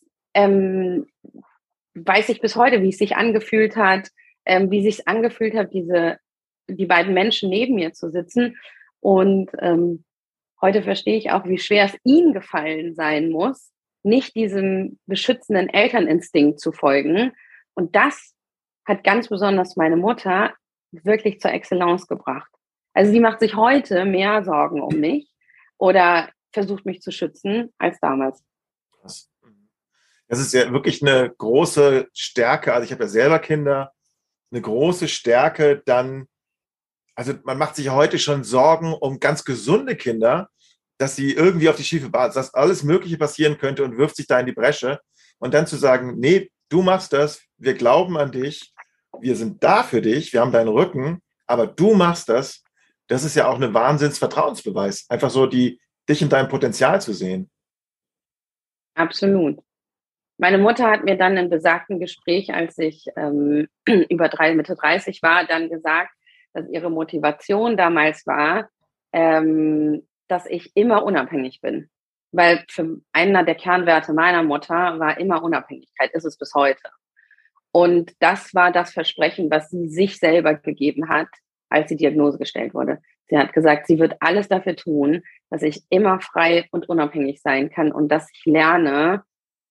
weiß ich bis heute, wie es sich angefühlt hat, wie sich angefühlt hat, die beiden Menschen neben mir zu sitzen. Und heute verstehe ich auch, wie schwer es ihnen gefallen sein muss, nicht diesem beschützenden Elterninstinkt zu folgen. Und das hat ganz besonders meine Mutter wirklich zur Exzellenz gebracht. Also sie macht sich heute mehr Sorgen um mich oder versucht mich zu schützen als damals. Das ist ja wirklich eine große Stärke. Also ich habe ja selber Kinder. Eine große Stärke, dann Also man macht sich ja heute schon Sorgen um ganz gesunde Kinder, dass sie irgendwie auf die schiefe Bahn, dass alles Mögliche passieren könnte und wirft sich da in die Bresche. Und dann zu sagen, nee, du machst das, wir glauben an dich, wir sind da für dich, wir haben deinen Rücken, aber du machst das, das ist ja auch eine Wahnsinns-Vertrauensbeweis. Einfach so dich in deinem Potenzial zu sehen. Absolut. Meine Mutter hat mir dann in besagtem Gespräch, als ich Mitte 30 war, dann gesagt, dass ihre Motivation damals war, dass ich immer unabhängig bin. Weil für einer der Kernwerte meiner Mutter war immer Unabhängigkeit, ist es bis heute. Und das war das Versprechen, was sie sich selber gegeben hat, als die Diagnose gestellt wurde. Sie hat gesagt, sie wird alles dafür tun, dass ich immer frei und unabhängig sein kann und dass ich lerne,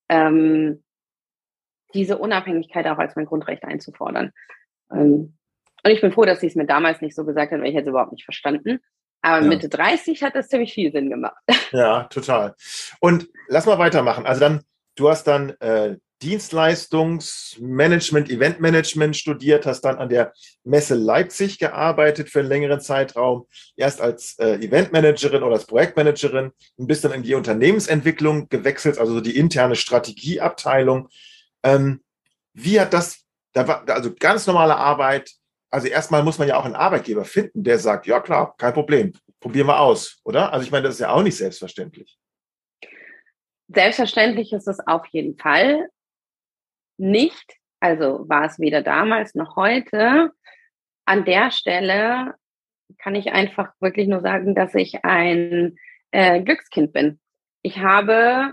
diese Unabhängigkeit auch als mein Grundrecht einzufordern. Und ich bin froh, dass sie es mir damals nicht so gesagt hat, weil ich hätte es überhaupt nicht verstanden. Aber Mitte 30 hat das ziemlich viel Sinn gemacht. Ja, total. Und lass mal weitermachen. Also dann, du hast dann Dienstleistungsmanagement, Eventmanagement studiert, hast dann an der Messe Leipzig gearbeitet für einen längeren Zeitraum, erst als Eventmanagerin oder als Projektmanagerin und bist dann in die Unternehmensentwicklung gewechselt, also so die interne Strategieabteilung. Wie hat das, also ganz normale Arbeit, also erstmal muss man ja auch einen Arbeitgeber finden, der sagt, ja klar, kein Problem, probieren wir aus, oder? Also ich meine, das ist ja auch nicht selbstverständlich. Selbstverständlich ist es auf jeden Fall nicht, also war es weder damals noch heute. An der Stelle kann ich einfach wirklich nur sagen, dass ich ein Glückskind bin. Ich habe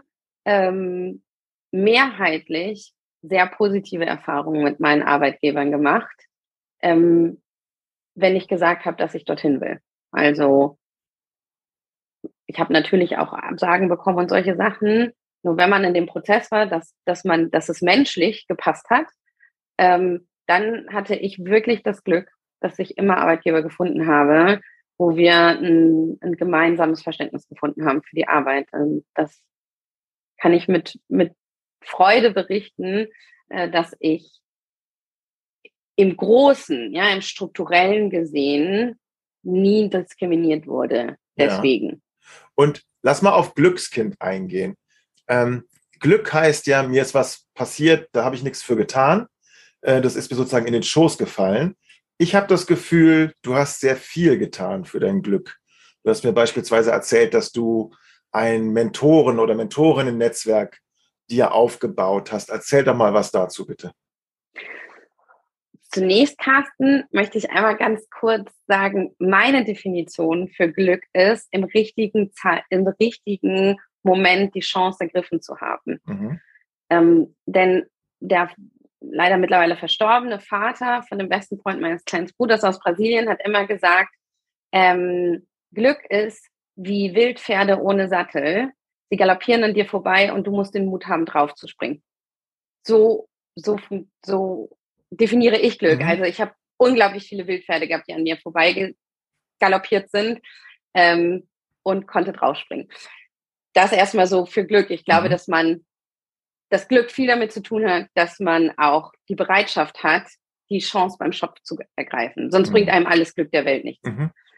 mehrheitlich sehr positive Erfahrungen mit meinen Arbeitgebern gemacht, wenn ich gesagt habe, dass ich dorthin will. Also ich habe natürlich auch Absagen bekommen und solche Sachen. Nur wenn man in dem Prozess war, dass es menschlich gepasst hat, dann hatte ich wirklich das Glück, dass ich immer Arbeitgeber gefunden habe, wo wir ein gemeinsames Verständnis gefunden haben für die Arbeit. Das kann ich mit Freude berichten, dass ich im Großen, ja, im Strukturellen gesehen nie diskriminiert wurde. Deswegen. Ja. Und lass mal auf Glückskind eingehen. Glück heißt ja, mir ist was passiert, da habe ich nichts für getan. Das ist mir sozusagen in den Schoß gefallen. Ich habe das Gefühl, du hast sehr viel getan für dein Glück. Du hast mir beispielsweise erzählt, dass du ein Mentoren- oder Mentorinnen-Netzwerk dir aufgebaut hast. Erzähl doch mal was dazu, bitte. Zunächst, Carsten, möchte ich einmal ganz kurz sagen, meine Definition für Glück ist, im richtigen Moment die Chance ergriffen zu haben. Mhm. Denn der leider mittlerweile verstorbene Vater von dem besten Freund meines kleinen Bruders aus Brasilien hat immer gesagt, Glück ist wie Wildpferde ohne Sattel. Sie galoppieren an dir vorbei und du musst den Mut haben, draufzuspringen. So definiere ich Glück. Also ich habe unglaublich viele Wildpferde gehabt, die an mir vorbei galoppiert sind und konnte draufspringen. Das erstmal so für Glück. Ich glaube, dass das Glück viel damit zu tun hat, dass man auch die Bereitschaft hat, die Chance beim Schopf zu ergreifen. Sonst bringt einem alles Glück der Welt nichts.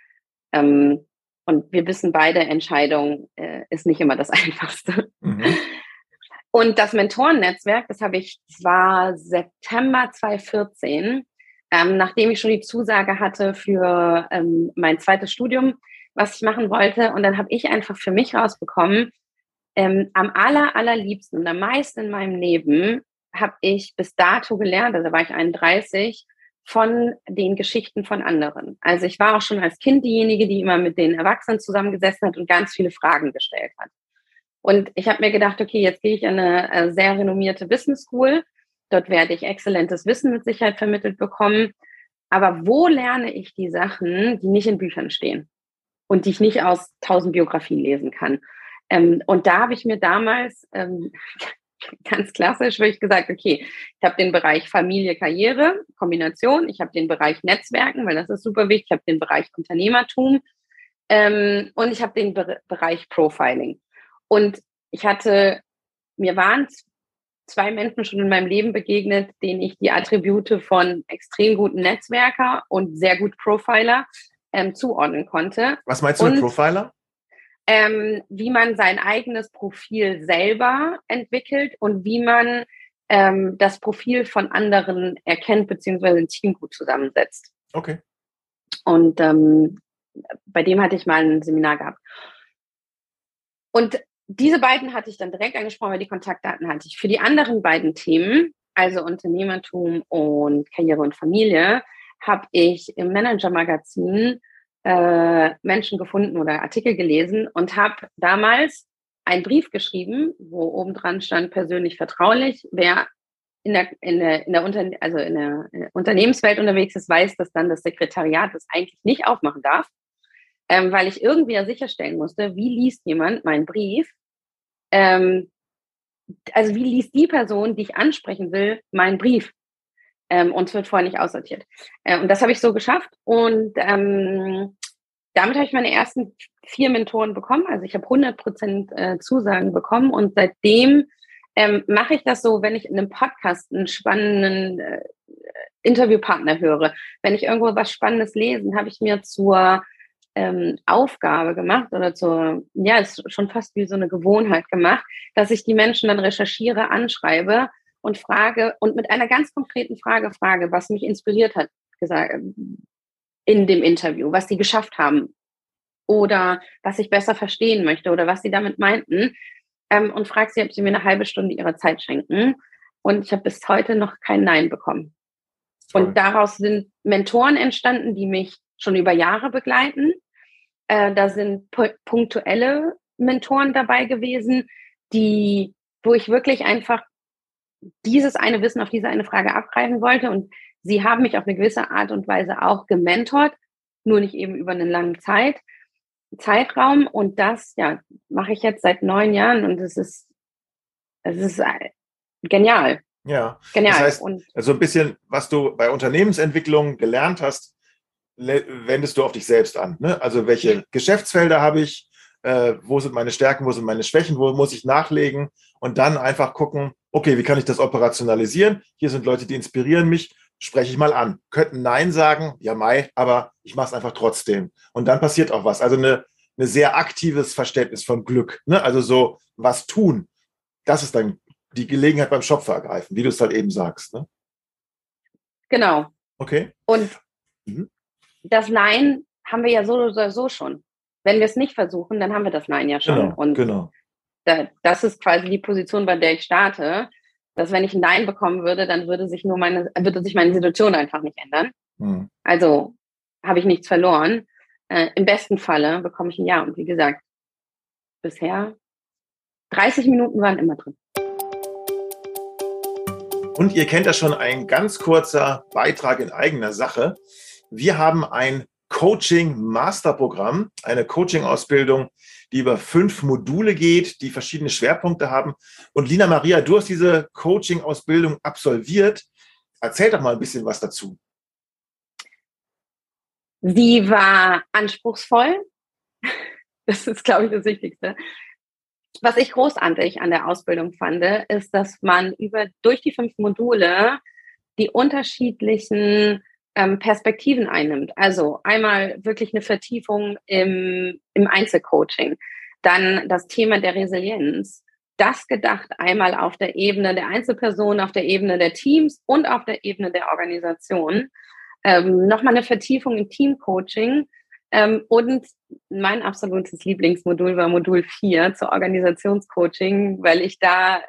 Und wir wissen beide, Entscheidung ist nicht immer das Einfachste. Und das Mentorennetzwerk, das war September 2014, nachdem ich schon die Zusage hatte für mein zweites Studium, was ich machen wollte. Und dann habe ich einfach für mich rausbekommen, am allerliebsten und am meisten in meinem Leben habe ich bis dato gelernt, also da war ich 31, von den Geschichten von anderen. Also ich war auch schon als Kind diejenige, die immer mit den Erwachsenen zusammengesessen hat und ganz viele Fragen gestellt hat. Und ich habe mir gedacht, okay, jetzt gehe ich an eine sehr renommierte Business School. Dort werde ich exzellentes Wissen mit Sicherheit vermittelt bekommen. Aber wo lerne ich die Sachen, die nicht in Büchern stehen und die ich nicht aus 1000 Biografien lesen kann? Und da habe ich mir damals ganz klassisch wirklich gesagt, okay, ich habe den Bereich Familie, Karriere, Kombination. Ich habe den Bereich Netzwerken, weil das ist super wichtig. Ich habe den Bereich Unternehmertum und ich habe den Bereich Profiling. Und mir waren 2 Menschen schon in meinem Leben begegnet, denen ich die Attribute von extrem guten Netzwerker und sehr gut Profiler zuordnen konnte. Was meinst du mit Profiler? Wie man sein eigenes Profil selber entwickelt und wie man das Profil von anderen erkennt, beziehungsweise ein Team gut zusammensetzt. Okay. Und bei dem hatte ich mal ein Seminar gehabt. Und diese beiden hatte ich dann direkt angesprochen, weil die Kontaktdaten hatte ich. Für die anderen beiden Themen, also Unternehmertum und Karriere und Familie, habe ich im Manager-Magazin Menschen gefunden oder Artikel gelesen und habe damals einen Brief geschrieben, wo oben dran stand, persönlich vertraulich. Wer in der Unternehmenswelt unterwegs ist, weiß, dass dann das Sekretariat das eigentlich nicht aufmachen darf, weil ich irgendwie ja sicherstellen musste, wie liest jemand meinen Brief, also wie liest die Person, die ich ansprechen will, meinen Brief, und es wird vorher nicht aussortiert. Und das habe ich so geschafft und damit habe ich meine ersten 4 Mentoren bekommen, also ich habe 100% Zusagen bekommen und seitdem mache ich das so, wenn ich in einem Podcast einen spannenden Interviewpartner höre, wenn ich irgendwo was Spannendes lese, habe ich mir zur Aufgabe gemacht oder ist schon fast wie so eine Gewohnheit gemacht, dass ich die Menschen dann recherchiere, anschreibe und frage und mit einer ganz konkreten Frage frage, was mich inspiriert hat, gesagt, in dem Interview, was sie geschafft haben oder was ich besser verstehen möchte oder was sie damit meinten, und frage sie, ob sie mir eine halbe Stunde ihrer Zeit schenken. Und ich habe bis heute noch kein Nein bekommen. Toll. Und daraus sind Mentoren entstanden, die mich schon über Jahre begleiten. Da sind punktuelle Mentoren dabei gewesen, wo ich wirklich einfach dieses eine Wissen auf diese eine Frage abgreifen wollte. Und sie haben mich auf eine gewisse Art und Weise auch gementort, nur nicht eben über einen langen Zeitraum. Und das, mache ich jetzt seit 9 Jahren und es ist genial. Ja, genial. Das heißt, also ein bisschen, was du bei Unternehmensentwicklung gelernt hast, wendest du auf dich selbst an. Ne? Also welche Geschäftsfelder habe ich, wo sind meine Stärken, wo sind meine Schwächen, wo muss ich nachlegen und dann einfach gucken, okay, wie kann ich das operationalisieren? Hier sind Leute, die inspirieren mich, spreche ich mal an. Könnten Nein sagen, ja Mai, aber ich mache es einfach trotzdem. Und dann passiert auch was. Also eine sehr aktives Verständnis von Glück. Ne? Also so was tun. Das ist dann die Gelegenheit beim Schopfer ergreifen, wie du es halt eben sagst. Ne? Genau. Okay. Und das Nein haben wir ja so oder so schon. Wenn wir es nicht versuchen, dann haben wir das Nein ja schon. Genau. Das ist quasi die Position, bei der ich starte, dass wenn ich ein Nein bekommen würde, dann würde sich meine Situation einfach nicht ändern. Mhm. Also habe ich nichts verloren. Im besten Falle bekomme ich ein Ja. Und wie gesagt, bisher 30 Minuten waren immer drin. Und ihr kennt ja schon, ein ganz kurzer Beitrag in eigener Sache. Wir haben ein Coaching-Masterprogramm, eine Coaching-Ausbildung, die über 5 Module geht, die verschiedene Schwerpunkte haben. Und Lina Maria, du hast diese Coaching-Ausbildung absolviert. Erzähl doch mal ein bisschen was dazu. Sie war anspruchsvoll. Das ist, glaube ich, das Wichtigste. Was ich großartig an der Ausbildung fand, ist, dass man durch die 5 Module die unterschiedlichen Perspektiven einnimmt. Also einmal wirklich eine Vertiefung im Einzelcoaching, dann das Thema der Resilienz, das gedacht einmal auf der Ebene der Einzelpersonen, auf der Ebene der Teams und auf der Ebene der Organisation. Nochmal eine Vertiefung im Teamcoaching. Und mein absolutes Lieblingsmodul war Modul 4 zur Organisationscoaching, weil ich da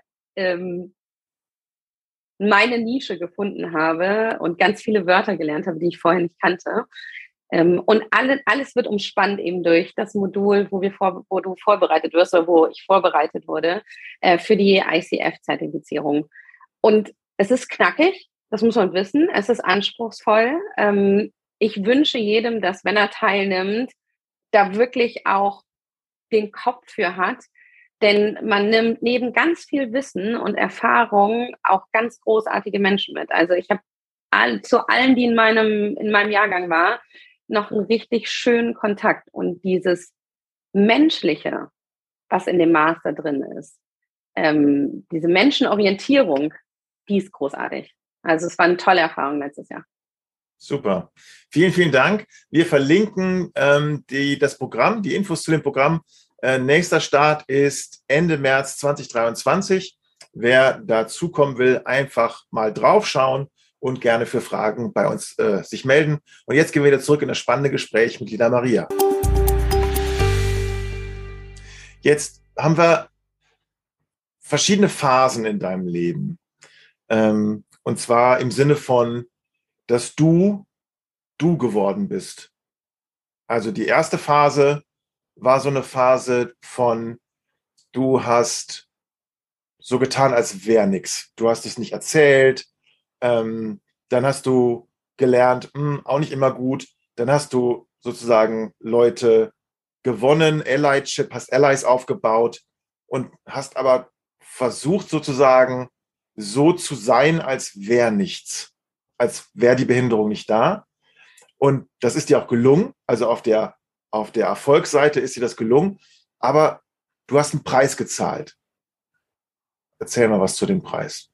meine Nische gefunden habe und ganz viele Wörter gelernt habe, die ich vorher nicht kannte. Und alles wird umspannt eben durch das Modul, wo du vorbereitet wirst oder wo ich vorbereitet wurde für die ICF-Zertifizierung. Und es ist knackig, das muss man wissen. Es ist anspruchsvoll. Ich wünsche jedem, dass, wenn er teilnimmt, da wirklich auch den Kopf für hat. Denn man nimmt neben ganz viel Wissen und Erfahrung auch ganz großartige Menschen mit. Also ich habe zu allen, die in meinem Jahrgang waren, noch einen richtig schönen Kontakt. Und dieses Menschliche, was in dem Master drin ist, diese Menschenorientierung, die ist großartig. Also es war eine tolle Erfahrung letztes Jahr. Super. Vielen, vielen Dank. Wir verlinken das Programm, die Infos zu dem Programm. Nächster Start ist Ende März 2023. Wer dazukommen will, einfach mal draufschauen und gerne für Fragen bei uns sich melden. Und jetzt gehen wir wieder zurück in das spannende Gespräch mit Lina Maria. Jetzt haben wir verschiedene Phasen in deinem Leben. Und zwar im Sinne von, dass du geworden bist. Also die erste Phase war so eine Phase von, du hast so getan, als wäre nichts. Du hast es nicht erzählt. Dann hast du gelernt, auch nicht immer gut. Dann hast du sozusagen Leute gewonnen, Allyship, hast Allies aufgebaut und hast aber versucht sozusagen so zu sein, als wäre nichts. Als wäre die Behinderung nicht da. Und das ist dir auch gelungen. Also auf der Erfolgsseite ist dir das gelungen. Aber du hast einen Preis gezahlt. Erzähl mal was zu dem Preis.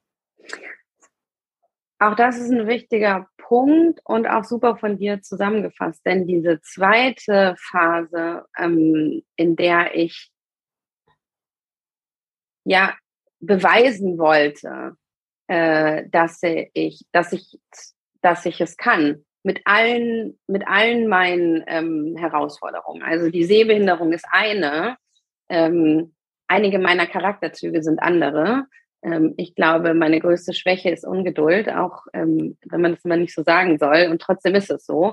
Auch das ist ein wichtiger Punkt und auch super von dir zusammengefasst. Denn diese zweite Phase, in der ich ja beweisen wollte, dass ich es kann, mit allen meinen Herausforderungen. Also die Sehbehinderung ist eine, einige meiner Charakterzüge sind andere. Ich glaube, meine größte Schwäche ist Ungeduld, auch wenn man das immer nicht so sagen soll. Und trotzdem ist es so.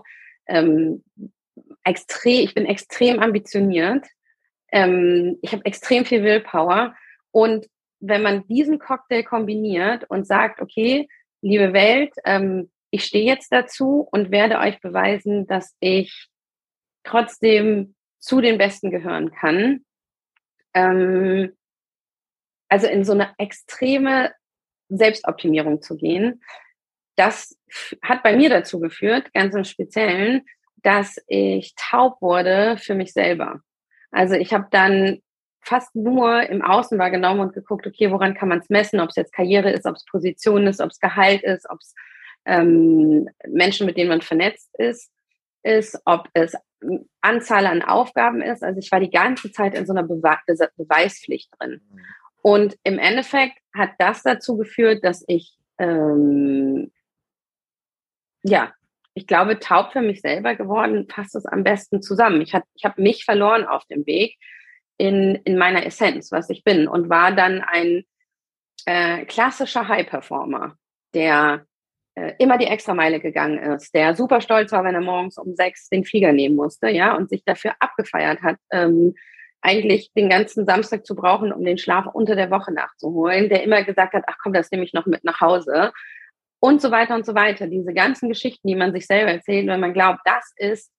Ich bin extrem ambitioniert. Ich habe extrem viel Willpower. Und wenn man diesen Cocktail kombiniert und sagt, okay, liebe Welt, ich stehe jetzt dazu und werde euch beweisen, dass ich trotzdem zu den Besten gehören kann. Also in so eine extreme Selbstoptimierung zu gehen, das hat bei mir dazu geführt, ganz im Speziellen, dass ich taub wurde für mich selber. Also ich habe dann fast nur im Außen wahrgenommen und geguckt, okay, woran kann man es messen, ob es jetzt Karriere ist, ob es Position ist, ob es Gehalt ist, ob es Menschen, mit denen man vernetzt ist, ob es Anzahl an Aufgaben ist. Also ich war die ganze Zeit in so einer Beweispflicht drin. Und im Endeffekt hat das dazu geführt, dass ich, ich glaube, taub für mich selber geworden, passt es am besten zusammen. Ich hab mich verloren auf dem Weg in meiner Essenz, was ich bin, und war dann ein klassischer High-Performer, der immer die Extrameile gegangen ist, der super stolz war, wenn er morgens um 6 den Flieger nehmen musste, ja, und sich dafür abgefeiert hat, eigentlich den ganzen Samstag zu brauchen, um den Schlaf unter der Woche nachzuholen, der immer gesagt hat, ach komm, das nehme ich noch mit nach Hause und so weiter und so weiter. Diese ganzen Geschichten, die man sich selber erzählt, wenn man glaubt, das ist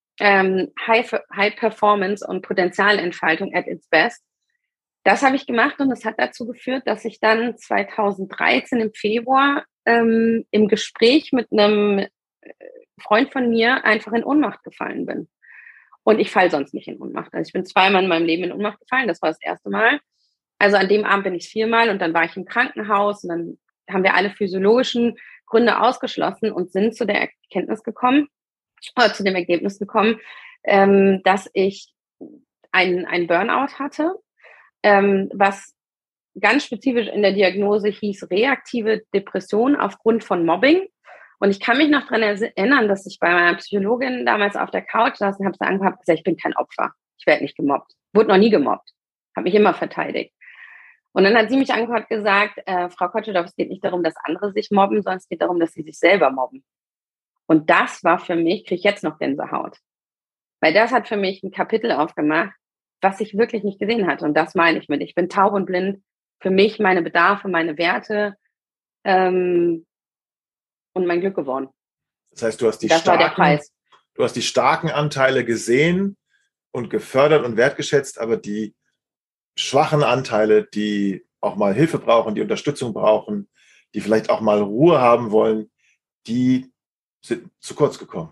High Performance und Potenzialentfaltung at its best. Das habe ich gemacht und das hat dazu geführt, dass ich dann 2013 im Februar im Gespräch mit einem Freund von mir einfach in Ohnmacht gefallen bin. Und ich falle sonst nicht in Ohnmacht. Also ich bin 2-mal in meinem Leben in Ohnmacht gefallen, das war das erste Mal. Also an dem Abend bin ich 4-mal und dann war ich im Krankenhaus und dann haben wir alle physiologischen Gründe ausgeschlossen und sind zu der Erkenntnis gekommen, oder zu dem Ergebnis gekommen, dass ich ein Burnout hatte, was ganz spezifisch in der Diagnose hieß reaktive Depression aufgrund von Mobbing. Und ich kann mich noch daran erinnern, dass ich bei meiner Psychologin damals auf der Couch saß und habe sie angehabt und gesagt, ich bin kein Opfer, ich werde nicht gemobbt. Wurde noch nie gemobbt, habe mich immer verteidigt. Und dann hat sie mich angehört und gesagt, Frau Kotschedorf, es geht nicht darum, dass andere sich mobben, sondern es geht darum, dass sie sich selber mobben. Und das war für mich, kriege ich jetzt noch Gänsehaut. Weil das hat für mich ein Kapitel aufgemacht, was ich wirklich nicht gesehen hatte. Und das meine ich mit, ich bin taub und blind für mich, meine Bedarfe, meine Werte und mein Glück geworden. Das heißt, du hast die starken Anteile gesehen und gefördert und wertgeschätzt, aber die schwachen Anteile, die auch mal Hilfe brauchen, die Unterstützung brauchen, die vielleicht auch mal Ruhe haben wollen, die sind zu kurz gekommen.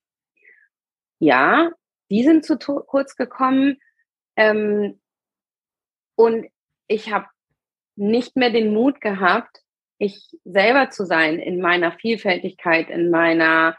Ja, die sind zu kurz gekommen. Und ich habe nicht mehr den Mut gehabt, ich selber zu sein in meiner Vielfältigkeit, in meiner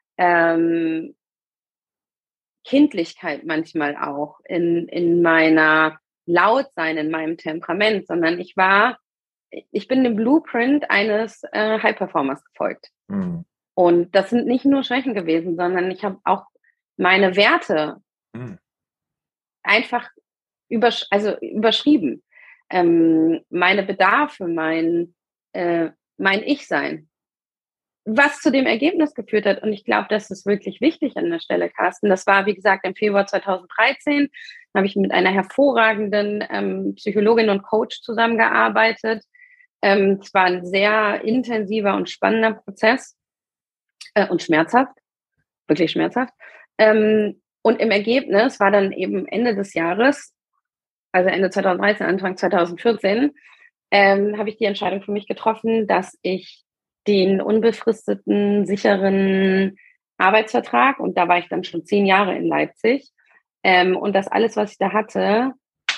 Kindlichkeit manchmal auch, in meiner Lautsein, in meinem Temperament, sondern ich bin dem Blueprint eines High-Performers gefolgt. Mhm. Und das sind nicht nur Schwächen gewesen, sondern ich habe auch meine Werte einfach überschrieben. Meine Bedarfe, mein Ich-Sein. Was zu dem Ergebnis geführt hat, und ich glaube, das ist wirklich wichtig an der Stelle, Carsten, das war, wie gesagt, im Februar 2013, da habe ich mit einer hervorragenden Psychologin und Coach zusammengearbeitet. Es war ein sehr intensiver und spannender Prozess und schmerzhaft, wirklich schmerzhaft. Und im Ergebnis war dann eben Ende des Jahres, also Ende 2013, Anfang 2014, habe ich die Entscheidung für mich getroffen, dass ich den unbefristeten, sicheren Arbeitsvertrag, und da war ich dann schon 10 Jahre in Leipzig, und das alles, was ich da hatte,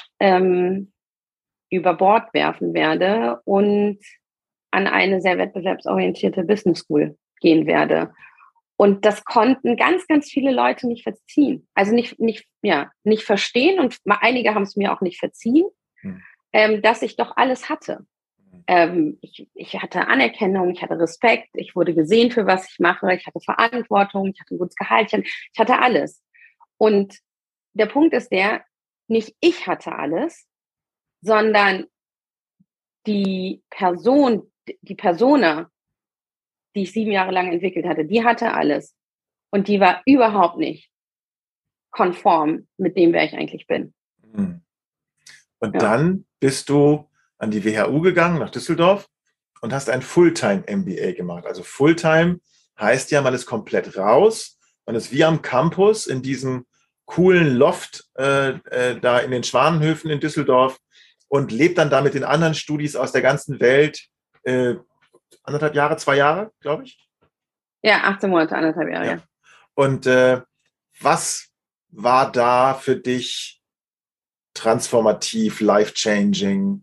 über Bord werfen werde und an eine sehr wettbewerbsorientierte Business School gehen werde. Und das konnten ganz, ganz viele Leute nicht verziehen. Also nicht verstehen, und einige haben es mir auch nicht verziehen, dass ich doch alles hatte. Ich hatte Anerkennung, ich hatte Respekt, ich wurde gesehen für was ich mache, ich hatte Verantwortung, ich hatte ein gutes Gehalt, ich hatte alles. Und der Punkt ist nicht ich hatte alles, sondern die Persona, die ich 7 Jahre lang entwickelt hatte, die hatte alles. Und die war überhaupt nicht konform mit dem, wer ich eigentlich bin. Und dann bist du an die WHU gegangen, nach Düsseldorf, und hast ein Fulltime-MBA gemacht. Also Fulltime heißt ja, man ist komplett raus, man ist wie am Campus in diesem coolen Loft da in den Schwanenhöfen in Düsseldorf und lebt dann da mit den anderen Studis aus der ganzen Welt 1,5 Jahre, 2 Jahre, glaube ich. Ja, 18 Monate, 1,5 Jahre, ja. Und was war da für dich transformativ, life-changing?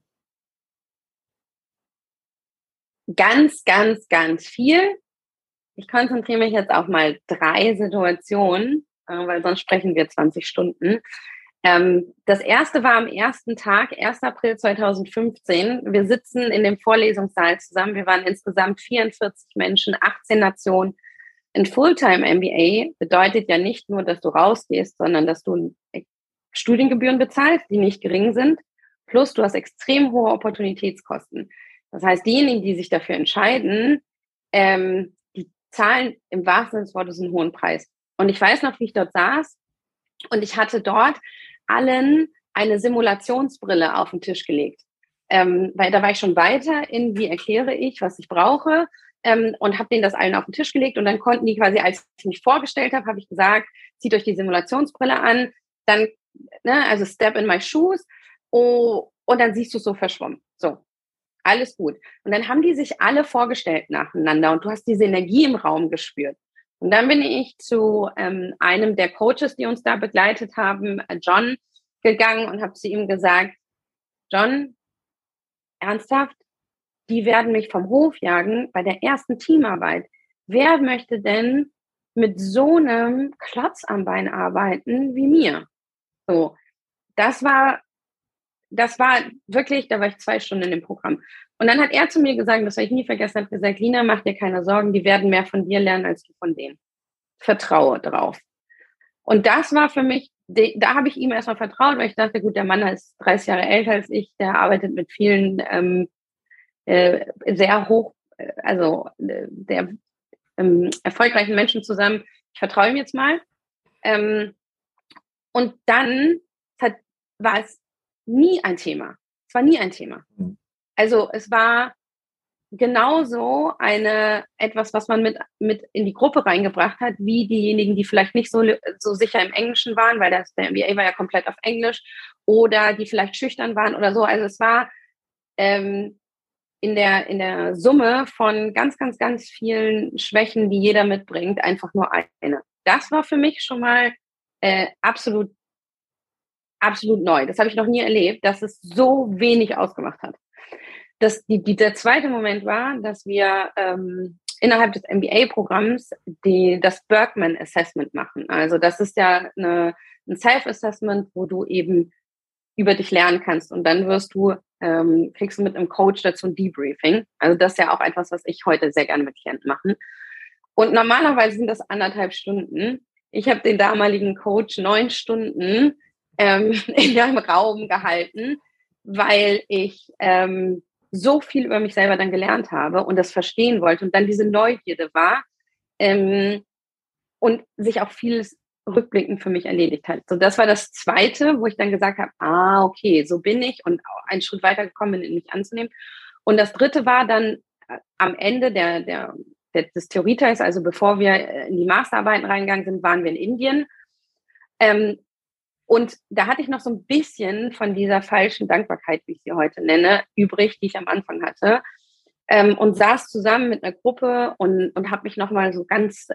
Ganz, ganz, ganz viel. Ich konzentriere mich jetzt auf mal 3 Situationen, weil sonst sprechen wir 20 Stunden. Das erste war am ersten Tag, 1. April 2015. Wir sitzen in dem Vorlesungssaal zusammen. Wir waren insgesamt 44 Menschen, 18 Nationen. Ein Fulltime-MBA bedeutet ja nicht nur, dass du rausgehst, sondern dass du Studiengebühren bezahlst, die nicht gering sind. Plus du hast extrem hohe Opportunitätskosten. Das heißt, diejenigen, die sich dafür entscheiden, die zahlen im wahrsten Sinne des Wortes einen hohen Preis. Und ich weiß noch, wie ich dort saß, und ich hatte dort allen eine Simulationsbrille auf den Tisch gelegt. Weil da war ich schon weiter in, wie erkläre ich, was ich brauche, und habe denen das allen auf den Tisch gelegt. Und dann konnten die quasi, als ich mich vorgestellt habe, habe ich gesagt, zieht euch die Simulationsbrille an, dann, also step in my shoes, und dann siehst du es so verschwommen. So, alles gut. Und dann haben die sich alle vorgestellt nacheinander, und du hast diese Energie im Raum gespürt. Und dann bin ich zu einem der Coaches, die uns da begleitet haben, John, gegangen und habe zu ihm gesagt, John, ernsthaft, die werden mich vom Hof jagen bei der ersten Teamarbeit. Wer möchte denn mit so einem Klotz am Bein arbeiten wie mir? So, das war wirklich, da war ich 2 Stunden in dem Programm. Und dann hat er zu mir gesagt, das habe ich nie vergessen, hat gesagt, Lina, mach dir keine Sorgen, die werden mehr von dir lernen als du von denen. Vertraue drauf. Und das war für mich, da habe ich ihm erstmal vertraut, weil ich dachte, gut, der Mann ist 30 Jahre älter als ich, der arbeitet mit vielen sehr hoch, sehr erfolgreichen Menschen zusammen. Ich vertraue ihm jetzt mal. Und dann war es nie ein Thema. Es war nie ein Thema. Also es war genauso etwas, was man mit in die Gruppe reingebracht hat, wie diejenigen, die vielleicht nicht so sicher im Englischen waren, weil der MBA war ja komplett auf Englisch, oder die vielleicht schüchtern waren oder so. Also es war in der Summe von ganz, ganz, ganz vielen Schwächen, die jeder mitbringt, einfach nur eine. Das war für mich schon mal absolut neu. Das habe ich noch nie erlebt, dass es so wenig ausgemacht hat. Der zweite Moment war, dass wir innerhalb des MBA-Programms das Berkman Assessment machen. Also das ist ja ein Self-Assessment, wo du eben über dich lernen kannst und dann kriegst du mit einem Coach dazu ein Debriefing. Also das ist ja auch etwas, was ich heute sehr gerne mit Klienten mache. Und normalerweise sind das 1,5 Stunden. Ich habe den damaligen Coach 9 Stunden in einem Raum gehalten, weil ich so viel über mich selber dann gelernt habe und das verstehen wollte und dann diese Neugierde war und sich auch vieles rückblickend für mich erledigt hat. So, das war das Zweite, wo ich dann gesagt habe, okay, so bin ich und einen Schritt weiter gekommen bin, mich anzunehmen. Und das Dritte war dann am Ende des Theorieteils, also bevor wir in die Masterarbeiten reingegangen sind, waren wir in Indien. Und da hatte ich noch so ein bisschen von dieser falschen Dankbarkeit, wie ich sie heute nenne, übrig, die ich am Anfang hatte. Und saß zusammen mit einer Gruppe und habe mich nochmal so ganz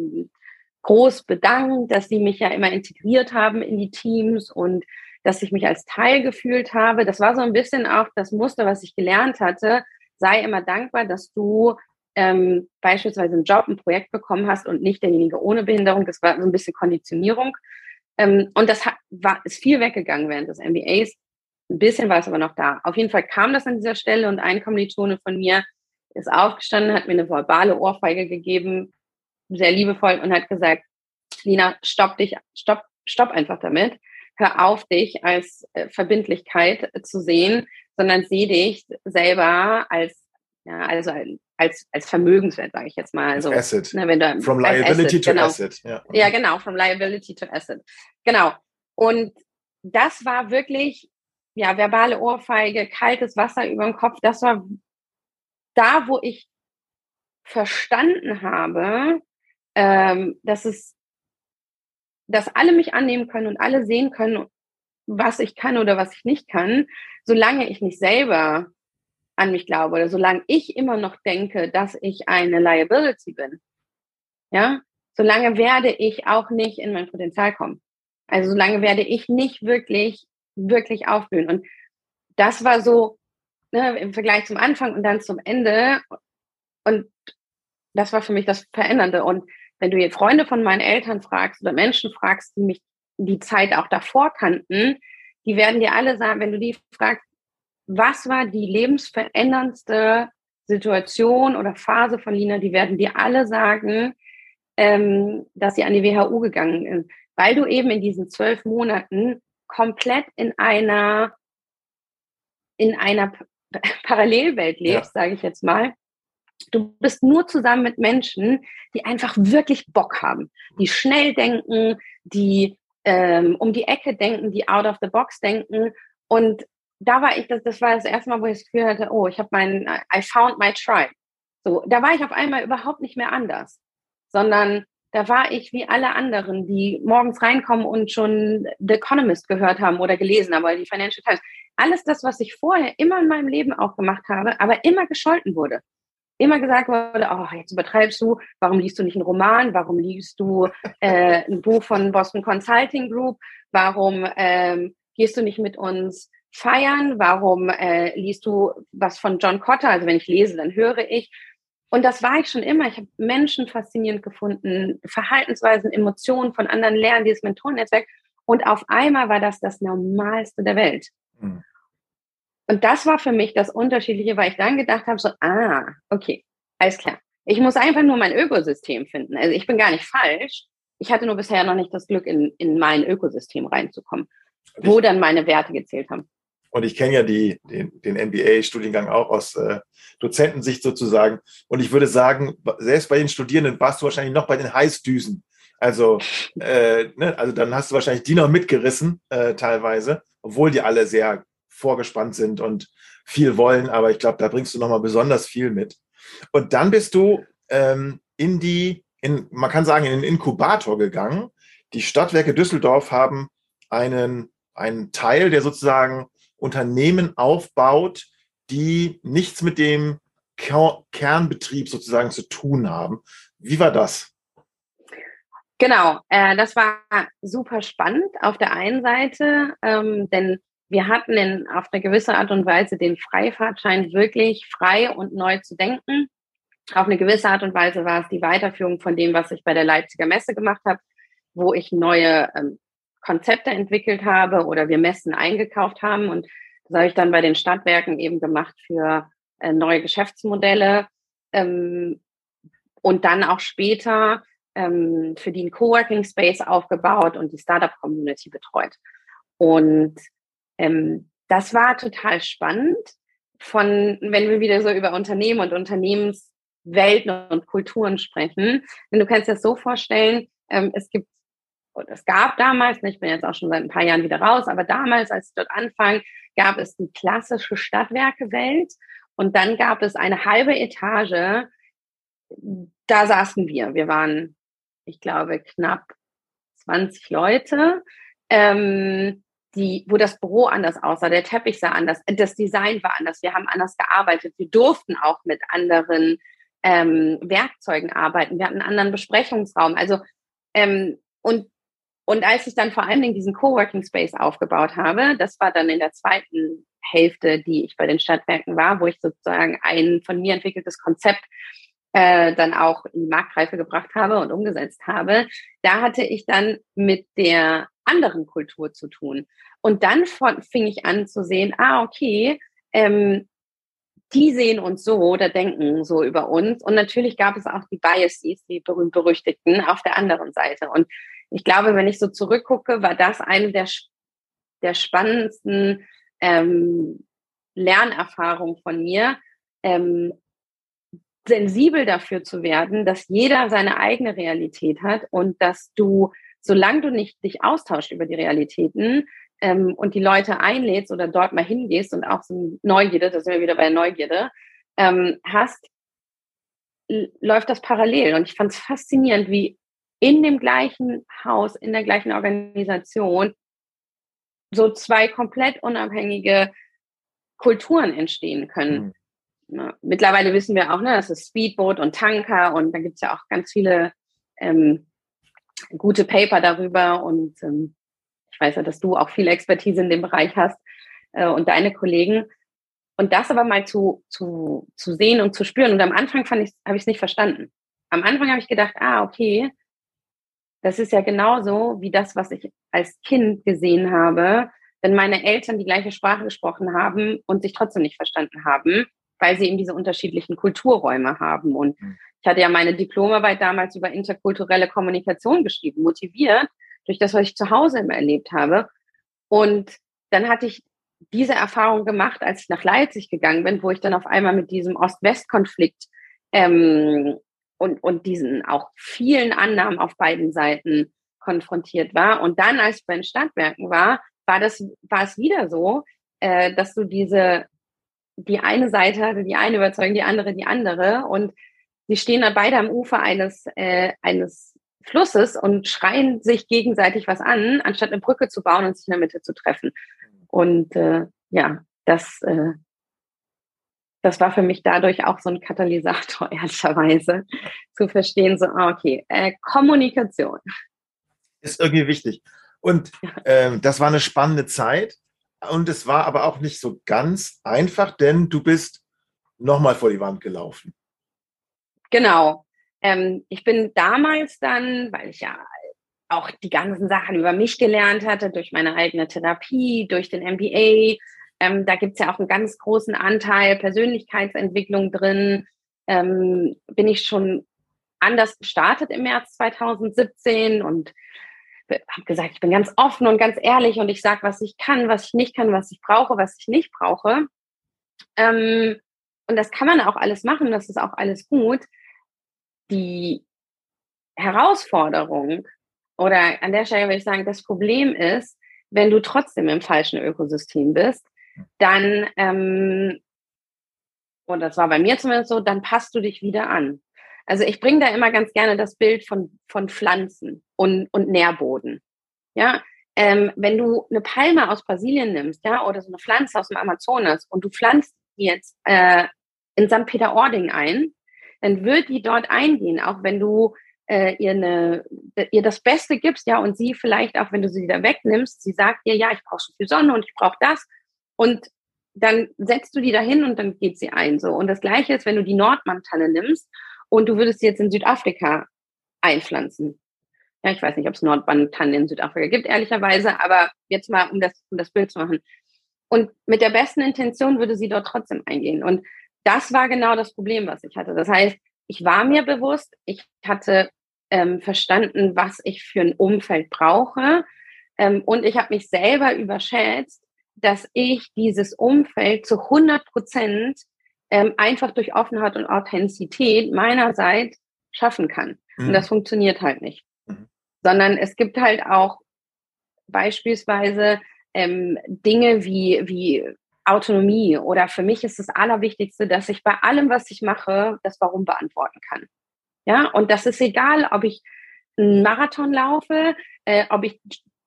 groß bedankt, dass sie mich ja immer integriert haben in die Teams und dass ich mich als Teil gefühlt habe. Das war so ein bisschen auch das Muster, was ich gelernt hatte. Sei immer dankbar, dass du beispielsweise einen Job, ein Projekt bekommen hast und nicht derjenige ohne Behinderung. Das war so ein bisschen Konditionierung. Und das ist viel weggegangen während des MBAs. Ein bisschen war es aber noch da. Auf jeden Fall kam das an dieser Stelle und ein Kommilitone von mir ist aufgestanden, hat mir eine verbale Ohrfeige gegeben, sehr liebevoll, und hat gesagt, Lina, stopp einfach damit. Hör auf, dich als Verbindlichkeit zu sehen, sondern sieh dich selber als Vermögenswert, sage ich jetzt mal. Also, Asset. Ne, wenn du, From liability Asset, to genau. asset. Ja, genau, from liability to asset. Genau. Und das war wirklich, verbale Ohrfeige, kaltes Wasser über dem Kopf. Das war da, wo ich verstanden habe, dass alle mich annehmen können und alle sehen können, was ich kann oder was ich nicht kann, solange ich nicht selber an mich glaube oder solange ich immer noch denke, dass ich eine Liability bin. Ja, solange werde ich auch nicht in mein Potenzial kommen. Also solange werde ich nicht wirklich, wirklich aufblühen. Und das war so, im Vergleich zum Anfang und dann zum Ende. Und das war für mich das Verändernde. Und wenn du jetzt Freunde von meinen Eltern fragst oder Menschen fragst, die mich die Zeit auch davor kannten, die werden dir alle sagen, wenn du die fragst, was war die lebensveränderndste Situation oder Phase von Lina, die werden dir alle sagen, dass sie an die WHU gegangen ist, weil du eben in diesen 12 Monaten komplett in einer Parallelwelt lebst, sage ich jetzt mal. Du bist nur zusammen mit Menschen, die einfach wirklich Bock haben, die schnell denken, die um die Ecke denken, die out of the box denken. Und da war das war das erste Mal, wo ich das Gefühl hatte, I found my tribe. So, da war ich auf einmal überhaupt nicht mehr anders, sondern da war ich wie alle anderen, die morgens reinkommen und schon The Economist gehört haben oder gelesen haben oder die Financial Times. Alles das, was ich vorher immer in meinem Leben auch gemacht habe, aber immer gescholten wurde. Immer gesagt wurde, jetzt übertreibst du, warum liest du nicht einen Roman, warum liest du ein Buch von Boston Consulting Group, warum gehst du nicht mit uns feiern, warum liest du was von John Kotter, also wenn ich lese, dann höre ich. Und das war ich schon immer. Ich habe Menschen faszinierend gefunden, Verhaltensweisen, Emotionen von anderen lernen, dieses Mentorennetzwerk. Und auf einmal war das Normalste der Welt. Mhm. Und das war für mich das Unterschiedliche, weil ich dann gedacht habe, okay, alles klar. Ich muss einfach nur mein Ökosystem finden. Also ich bin gar nicht falsch. Ich hatte nur bisher noch nicht das Glück, in mein Ökosystem reinzukommen, wo dann meine Werte gezählt haben. Und ich kenne ja den MBA-Studiengang auch aus Dozentensicht sozusagen. Und ich würde sagen, selbst bei den Studierenden warst du wahrscheinlich noch bei den Heißdüsen. Also, also dann hast du wahrscheinlich die noch mitgerissen teilweise, obwohl die alle sehr vorgespannt sind und viel wollen. Aber ich glaube, da bringst du nochmal besonders viel mit. Und dann bist du man kann sagen, in den Inkubator gegangen. Die Stadtwerke Düsseldorf haben einen Teil, der sozusagen Unternehmen aufbaut, die nichts mit dem Kernbetrieb sozusagen zu tun haben. Wie war das? Genau, das war super spannend auf der einen Seite, denn wir hatten auf eine gewisse Art und Weise den Freifahrtschein, wirklich frei und neu zu denken. Auf eine gewisse Art und Weise war es die Weiterführung von dem, was ich bei der Leipziger Messe gemacht habe, wo ich neue Konzepte entwickelt habe oder wir Messen eingekauft haben. Und das habe ich dann bei den Stadtwerken eben gemacht für neue Geschäftsmodelle und dann auch später für die einen Coworking Space aufgebaut und die Startup-Community betreut. Und das war total spannend, wenn wir wieder so über Unternehmen und Unternehmenswelten und Kulturen sprechen. Denn du kannst dir das so vorstellen, es gab damals, ich bin jetzt auch schon seit ein paar Jahren wieder raus, aber damals, als ich dort anfang, gab es die klassische Stadtwerke-Welt und dann gab es eine halbe Etage, da saßen wir. Wir waren, ich glaube, knapp 20 Leute, wo das Büro anders aussah, der Teppich sah anders, das Design war anders, wir haben anders gearbeitet, wir durften auch mit anderen Werkzeugen arbeiten, wir hatten einen anderen Besprechungsraum, also und als ich dann vor allen Dingen diesen Coworking Space aufgebaut habe, das war dann in der zweiten Hälfte, die ich bei den Stadtwerken war, wo ich sozusagen ein von mir entwickeltes Konzept dann auch in die Marktreife gebracht habe und umgesetzt habe, da hatte ich dann mit der anderen Kultur zu tun. Und dann fing ich an zu sehen, okay, die sehen uns so oder denken so über uns. Und natürlich gab es auch die Biases, die berühmt-berüchtigten, auf der anderen Seite. Und ich glaube, wenn ich so zurückgucke, war das eine der spannendsten Lernerfahrungen von mir, sensibel dafür zu werden, dass jeder seine eigene Realität hat und dass du, solange du nicht dich austauscht über die Realitäten und die Leute einlädst oder dort mal hingehst und auch so Neugierde, da sind wir wieder bei der Neugierde, hast, läuft das parallel. Und ich fand es faszinierend, wie in dem gleichen Haus, in der gleichen Organisation so zwei komplett unabhängige Kulturen entstehen können. Ja, mittlerweile wissen wir auch, das ist Speedboat und Tanker und da gibt es ja auch ganz viele gute Paper darüber und ich weiß ja, dass du auch viel Expertise in dem Bereich hast und deine Kollegen. Und das aber mal zu sehen und zu spüren. Und am Anfang habe ich es nicht verstanden. Am Anfang habe ich gedacht, okay, das ist ja genauso wie das, was ich als Kind gesehen habe, wenn meine Eltern die gleiche Sprache gesprochen haben und sich trotzdem nicht verstanden haben, weil sie eben diese unterschiedlichen Kulturräume haben. Und ich hatte ja meine Diplomarbeit damals über interkulturelle Kommunikation geschrieben, motiviert durch das, was ich zu Hause immer erlebt habe. Und dann hatte ich diese Erfahrung gemacht, als ich nach Leipzig gegangen bin, wo ich dann auf einmal mit diesem Ost-West-Konflikt und diesen auch vielen Annahmen auf beiden Seiten konfrontiert war. Und dann, als ich bei den Stadtwerken war es wieder so, dass du die eine Seite hatte, die eine überzeugen, die andere. Und sie stehen dann beide am Ufer eines Flusses und schreien sich gegenseitig was an, anstatt eine Brücke zu bauen und sich in der Mitte zu treffen. Und das war für mich dadurch auch so ein Katalysator, ehrlicherweise, zu verstehen, so, okay, Kommunikation. Ist irgendwie wichtig. Und das war eine spannende Zeit. Und es war aber auch nicht so ganz einfach, denn du bist nochmal vor die Wand gelaufen. Genau. Ich bin damals dann, weil ich ja auch die ganzen Sachen über mich gelernt hatte, durch meine eigene Therapie, durch den MBA, da gibt's ja auch einen ganz großen Anteil Persönlichkeitsentwicklung drin, bin ich schon anders gestartet im März 2017 und habe gesagt, ich bin ganz offen und ganz ehrlich und ich sage, was ich kann, was ich nicht kann, was ich brauche, was ich nicht brauche. Und das kann man auch alles machen, das ist auch alles gut. Die Herausforderung oder an der Stelle würde ich sagen, das Problem ist, wenn du trotzdem im falschen Ökosystem bist, dann, und das war bei mir zumindest so, dann passt du dich wieder an. Also ich bringe da immer ganz gerne das Bild von Pflanzen und Nährboden. Ja, wenn du eine Palme aus Brasilien nimmst, ja, oder so eine Pflanze aus dem Amazonas und du pflanzt die jetzt in St. Peter-Ording ein, dann wird die dort eingehen, auch wenn du ihr das Beste gibst, ja, und sie vielleicht auch, wenn du sie wieder wegnimmst, sie sagt dir, ja, ich brauche so viel Sonne und ich brauche das, und dann setzt du die dahin und dann geht sie ein, so. Und das Gleiche ist, wenn du die Nordmantanne nimmst und du würdest sie jetzt in Südafrika einpflanzen. Ja, ich weiß nicht, ob es Nordmantannen in Südafrika gibt, ehrlicherweise, aber jetzt mal, um das Bild zu machen. Und mit der besten Intention würde sie dort trotzdem eingehen. Und das war genau das Problem, was ich hatte. Das heißt, ich war mir bewusst, ich hatte verstanden, was ich für ein Umfeld brauche. Und ich habe mich selber überschätzt, dass ich dieses Umfeld zu 100% einfach durch Offenheit und Authentizität meinerseits schaffen kann. Und das funktioniert halt nicht. Sondern es gibt halt auch beispielsweise Dinge wie Autonomie, oder für mich ist das Allerwichtigste, dass ich bei allem, was ich mache, das Warum beantworten kann. Ja, und das ist egal, ob ich einen Marathon laufe, ob ich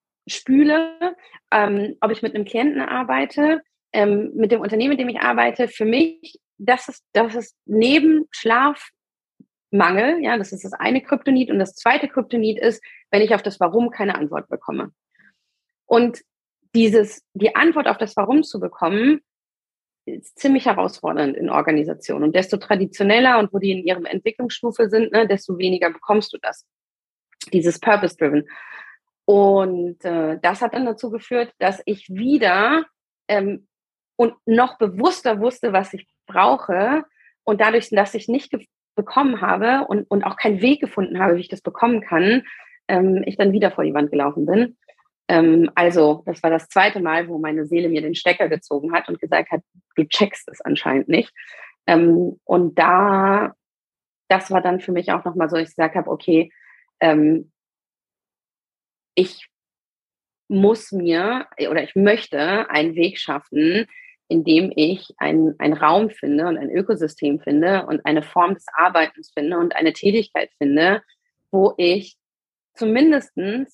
spüle, ob ich mit einem Klienten arbeite, mit dem Unternehmen, mit dem ich arbeite. Für mich, das ist neben Schlafmangel, ja, das ist das eine Kryptonit, und das zweite Kryptonit ist, wenn ich auf das Warum keine Antwort bekomme. Und die Antwort auf das Warum zu bekommen, ist ziemlich herausfordernd in Organisationen. Und desto traditioneller und wo die in ihrem Entwicklungsstufe sind, ne, desto weniger bekommst du das. Dieses Purpose-Driven. Und das hat dann dazu geführt, dass ich wieder und noch bewusster wusste, was ich brauche. Und dadurch, dass ich nicht bekommen habe und auch keinen Weg gefunden habe, wie ich das bekommen kann, ich dann wieder vor die Wand gelaufen bin. Also, das war das zweite Mal, wo meine Seele mir den Stecker gezogen hat und gesagt hat, du checkst es anscheinend nicht. Und das war dann für mich auch nochmal so, ich gesagt habe, okay, ich möchte einen Weg schaffen, in dem ich einen Raum finde und ein Ökosystem finde und eine Form des Arbeitens finde und eine Tätigkeit finde, wo ich zumindestens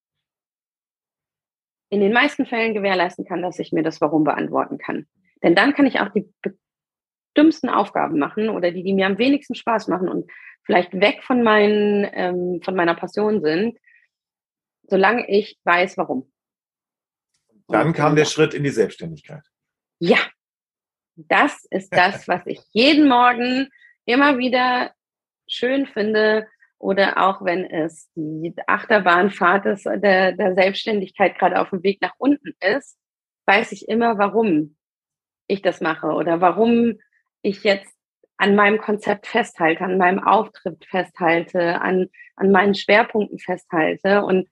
in den meisten Fällen gewährleisten kann, dass ich mir das Warum beantworten kann. Denn dann kann ich auch die dümmsten Aufgaben machen oder die mir am wenigsten Spaß machen und vielleicht weg von meiner Passion sind, solange ich weiß, warum. Dann kam der Schritt in die Selbstständigkeit. Ja, das ist das, was ich jeden Morgen immer wieder schön finde. Oder auch wenn es die Achterbahnfahrt der Selbstständigkeit gerade auf dem Weg nach unten ist, weiß ich immer, warum ich das mache oder warum ich jetzt an meinem Konzept festhalte, an meinem Auftritt festhalte, an meinen Schwerpunkten festhalte. Und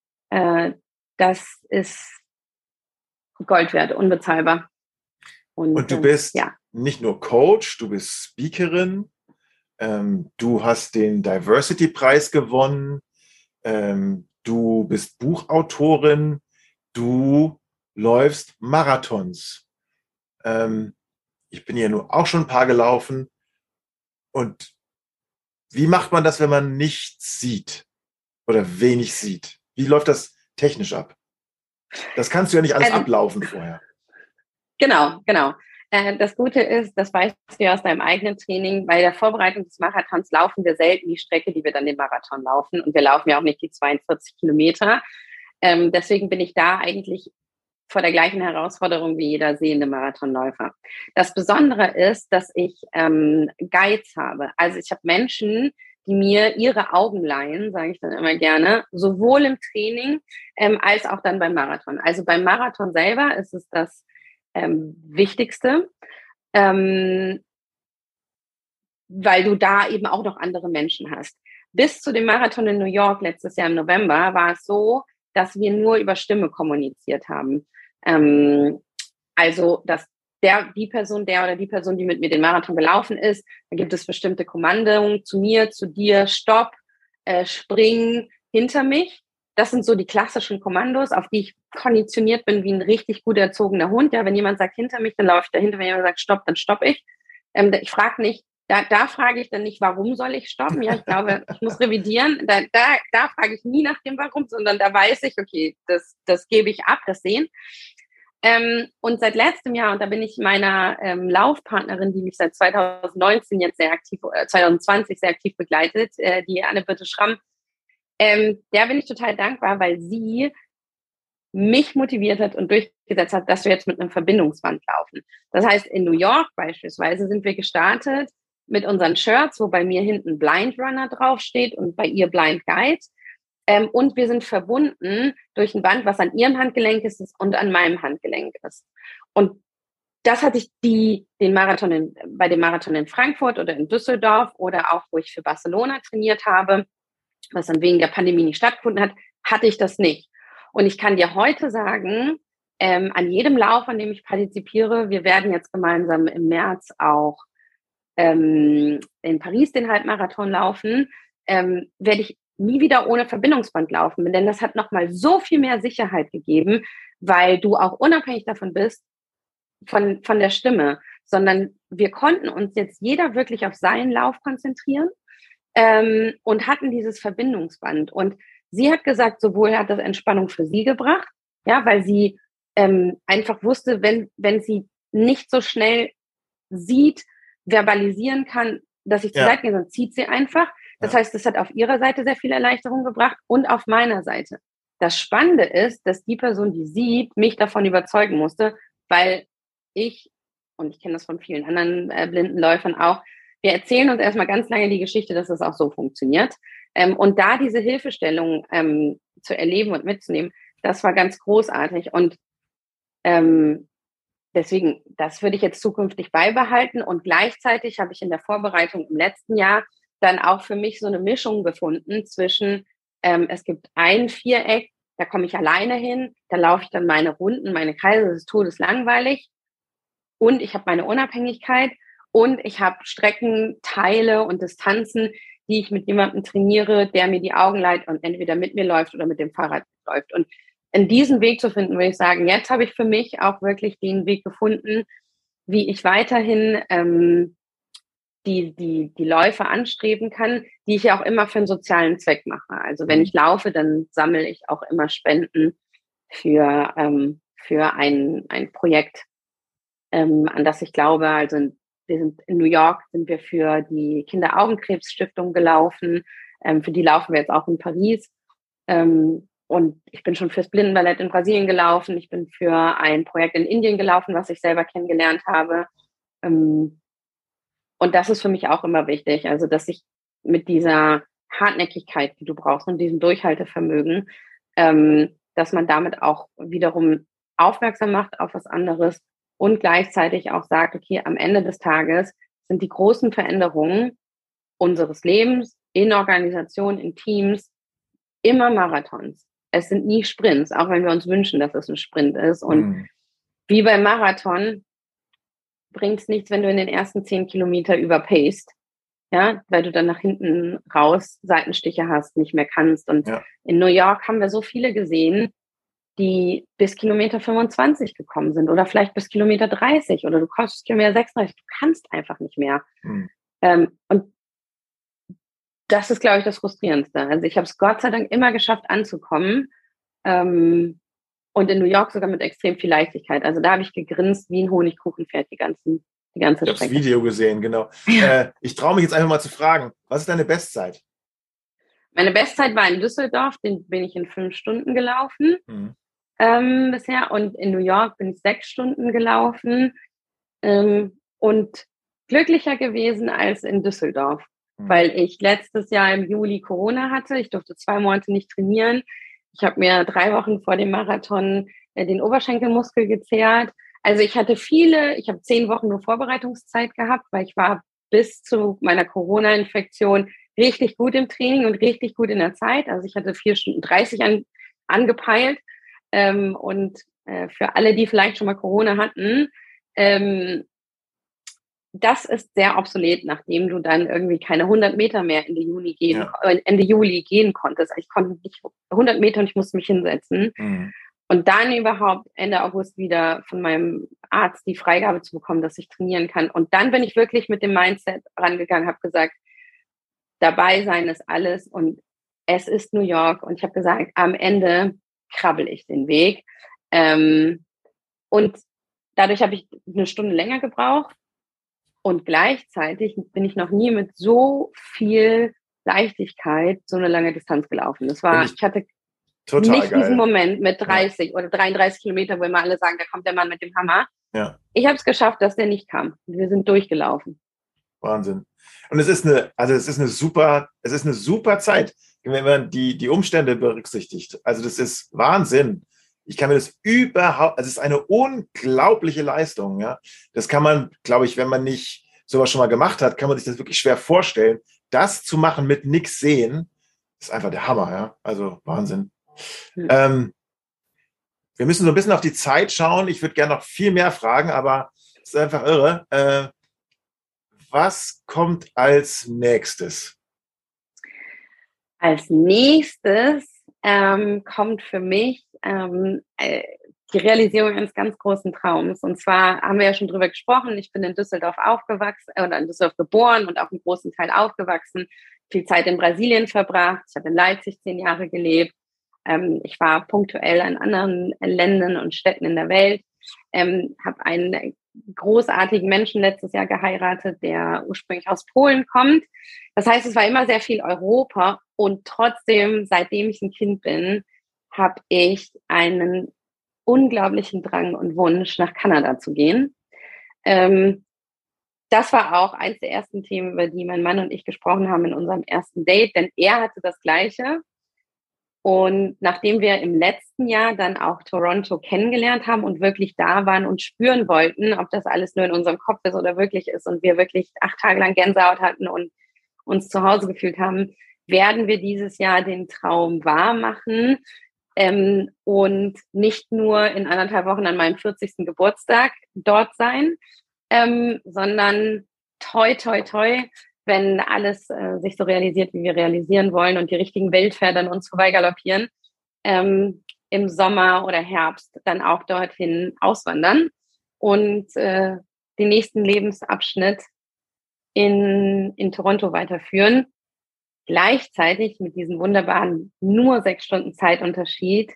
das ist Gold wert, unbezahlbar. Und du bist nicht nur Coach, du bist Speakerin. Du hast den Diversity-Preis gewonnen, du bist Buchautorin, du läufst Marathons. Ich bin ja nur auch schon ein paar gelaufen. Und wie macht man das, wenn man nichts sieht oder wenig sieht? Wie läuft das technisch ab? Das kannst du ja nicht alles ablaufen vorher. Genau. Das Gute ist, das weißt du ja aus deinem eigenen Training, bei der Vorbereitung des Marathons laufen wir selten die Strecke, die wir dann den Marathon laufen. Und wir laufen ja auch nicht die 42 Kilometer. Deswegen bin ich da eigentlich vor der gleichen Herausforderung wie jeder sehende Marathonläufer. Das Besondere ist, dass ich Guides habe. Also ich habe Menschen, die mir ihre Augen leihen, sage ich dann immer gerne, sowohl im Training als auch dann beim Marathon. Also beim Marathon selber ist es das Wichtigste, weil du da eben auch noch andere Menschen hast. Bis zu dem Marathon in New York letztes Jahr im November war es so, dass wir nur über Stimme kommuniziert haben. Also, dass die Person, die mit mir den Marathon gelaufen ist, da gibt es bestimmte Kommandungen zu mir, zu dir, Stopp, Spring, hinter mich. Das sind so die klassischen Kommandos, auf die ich konditioniert bin wie ein richtig gut erzogener Hund. Ja, wenn jemand sagt hinter mich, dann laufe ich dahinter. Wenn jemand sagt Stopp, dann stoppe ich. Ich frage nicht, da frage ich dann nicht, warum soll ich stoppen? Ja, ich glaube, ich muss revidieren. Da frage ich nie nach dem Warum, sondern da weiß ich, okay, das gebe ich ab, das sehen. Und seit letztem Jahr, und da bin ich meiner Laufpartnerin, die mich seit 2019 jetzt sehr aktiv, 2020 sehr aktiv begleitet, die Anne-Birte Schramm, der bin ich total dankbar, weil sie mich motiviert hat und durchgesetzt hat, dass wir jetzt mit einem Verbindungsband laufen. Das heißt, in New York beispielsweise sind wir gestartet mit unseren Shirts, wo bei mir hinten Blind Runner draufsteht und bei ihr Blind Guide. Und wir sind verbunden durch ein Band, was an ihrem Handgelenk ist und an meinem Handgelenk ist. Und das hatte ich bei dem Marathon in Frankfurt oder in Düsseldorf oder auch, wo ich für Barcelona trainiert habe, was dann wegen der Pandemie nicht stattgefunden hat, hatte ich das nicht. Und ich kann dir heute sagen, an jedem Lauf, an dem ich partizipiere, wir werden jetzt gemeinsam im März auch in Paris den Halbmarathon laufen, werde ich nie wieder ohne Verbindungsband laufen, denn das hat nochmal so viel mehr Sicherheit gegeben, weil du auch unabhängig davon bist, von der Stimme, sondern wir konnten uns jetzt jeder wirklich auf seinen Lauf konzentrieren und hatten dieses Verbindungsband. Und sie hat gesagt, sowohl hat das Entspannung für sie gebracht, ja, weil sie einfach wusste, wenn sie nicht so schnell sieht, verbalisieren kann, dass ich zur Seite gehe, sonst zieht sie einfach. Das heißt, das hat auf ihrer Seite sehr viel Erleichterung gebracht und auf meiner Seite. Das Spannende ist, dass die Person, die sieht, mich davon überzeugen musste, weil und ich kenne das von vielen anderen blinden Läufern auch, wir erzählen uns erstmal ganz lange die Geschichte, dass das auch so funktioniert. Und da diese Hilfestellung zu erleben und mitzunehmen, das war ganz großartig. Und deswegen, das würde ich jetzt zukünftig beibehalten. Und gleichzeitig habe ich in der Vorbereitung im letzten Jahr dann auch für mich so eine Mischung gefunden zwischen, es gibt ein Viereck, da komme ich alleine hin, da laufe ich dann meine Runden, meine Kreise, das ist todeslangweilig. Und ich habe meine Unabhängigkeit und ich habe Streckenteile und Distanzen, die ich mit jemandem trainiere, der mir die Augen leiht und entweder mit mir läuft oder mit dem Fahrrad läuft. Und in diesen Weg zu finden, würde ich sagen, jetzt habe ich für mich auch wirklich den Weg gefunden, wie ich weiterhin die Läufe anstreben kann, die ich ja auch immer für einen sozialen Zweck mache. Also wenn ich laufe, dann sammle ich auch immer Spenden für ein Projekt, an das ich glaube. Also wir sind in New York, sind wir für die Kinderaugenkrebsstiftung gelaufen. Für die laufen wir jetzt auch in Paris. Und ich bin schon fürs Blindenballett in Brasilien gelaufen. Ich bin für ein Projekt in Indien gelaufen, was ich selber kennengelernt habe. Und das ist für mich auch immer wichtig. Also, dass ich mit dieser Hartnäckigkeit, die du brauchst und diesem Durchhaltevermögen, dass man damit auch wiederum aufmerksam macht auf was anderes und gleichzeitig auch sagt, okay, am Ende des Tages sind die großen Veränderungen unseres Lebens in Organisationen, in Teams immer Marathons. Es sind nie Sprints, auch wenn wir uns wünschen, dass es ein Sprint ist. Und wie beim Marathon bringt es nichts, wenn du in den ersten 10 Kilometer überpaced, ja, weil du dann nach hinten raus Seitenstiche hast, nicht mehr kannst. Und in New York haben wir so viele gesehen, die bis Kilometer 25 gekommen sind oder vielleicht bis Kilometer 30 oder du kommst bis Kilometer 36, du kannst einfach nicht mehr. Und das ist, glaube ich, das Frustrierendste. Also ich habe es Gott sei Dank immer geschafft anzukommen und in New York sogar mit extrem viel Leichtigkeit. Also da habe ich gegrinst wie ein Honigkuchenpferd die ganze Strecke. Ich habe das Video gesehen, genau. Ich traue mich jetzt einfach mal zu fragen, was ist deine Bestzeit? Meine Bestzeit war in Düsseldorf, den bin ich in 5 Stunden gelaufen bisher. Und in New York bin ich 6 Stunden gelaufen und glücklicher gewesen als in Düsseldorf, weil ich letztes Jahr im Juli Corona hatte. Ich durfte 2 Monate nicht trainieren. Ich habe mir 3 Wochen vor dem Marathon den Oberschenkelmuskel gezerrt. Also ich habe 10 Wochen nur Vorbereitungszeit gehabt, weil ich war bis zu meiner Corona-Infektion richtig gut im Training und richtig gut in der Zeit. Also ich hatte 4 Stunden 30 angepeilt. Und für alle, die vielleicht schon mal Corona hatten, das ist sehr obsolet, nachdem du dann irgendwie keine 100 Meter mehr Ende Juli gehen konntest. Ich konnte nicht 100 Meter und ich musste mich hinsetzen. Und dann überhaupt Ende August wieder von meinem Arzt die Freigabe zu bekommen, dass ich trainieren kann. Und dann bin ich wirklich mit dem Mindset rangegangen, habe gesagt, dabei sein ist alles und es ist New York. Und ich habe gesagt, am Ende krabbel ich den Weg. Und dadurch habe ich eine Stunde länger gebraucht. Und gleichzeitig bin ich noch nie mit so viel Leichtigkeit so eine lange Distanz gelaufen. Ich hatte total nicht geil. diesen Moment mit 30 oder 33 Kilometer, wo immer alle sagen, da kommt der Mann mit dem Hammer. Ja. Ich habe es geschafft, dass der nicht kam. Wir sind durchgelaufen. Wahnsinn. Und es ist eine super Zeit, wenn man die Umstände berücksichtigt. Also das ist Wahnsinn. Ich kann mir das es ist eine unglaubliche Leistung, ja. Das kann man, glaube ich, wenn man nicht sowas schon mal gemacht hat, kann man sich das wirklich schwer vorstellen. Das zu machen mit nichts sehen, ist einfach der Hammer, ja. Also Wahnsinn. Wir müssen so ein bisschen auf die Zeit schauen. Ich würde gerne noch viel mehr fragen, aber es ist einfach irre. Was kommt als nächstes? Als nächstes kommt für mich die Realisierung eines ganz großen Traums. Und zwar haben wir ja schon drüber gesprochen, ich bin in Düsseldorf aufgewachsen oder in Düsseldorf geboren und auch einen großen Teil aufgewachsen, viel Zeit in Brasilien verbracht. Ich habe in Leipzig 10 Jahre gelebt. Ich war punktuell an anderen Ländern und Städten in der Welt. Habe einen großartigen Menschen letztes Jahr geheiratet, der ursprünglich aus Polen kommt. Das heißt, es war immer sehr viel Europa und trotzdem, seitdem ich ein Kind bin, habe ich einen unglaublichen Drang und Wunsch, nach Kanada zu gehen. Das war auch eines der ersten Themen, über die mein Mann und ich gesprochen haben in unserem ersten Date, denn er hatte das Gleiche. Und nachdem wir im letzten Jahr dann auch Toronto kennengelernt haben und wirklich da waren und spüren wollten, ob das alles nur in unserem Kopf ist oder wirklich ist und wir wirklich 8 Tage lang Gänsehaut hatten und uns zu Hause gefühlt haben, werden wir dieses Jahr den Traum wahr machen und nicht nur in 1,5 Wochen an meinem 40. Geburtstag dort sein, sondern toi, toi, toi, wenn alles sich so realisiert, wie wir realisieren wollen und die richtigen Weltpferde an uns vorbeigaloppieren, im Sommer oder Herbst dann auch dorthin auswandern und den nächsten Lebensabschnitt in Toronto weiterführen. Gleichzeitig mit diesem wunderbaren nur 6 Stunden Zeitunterschied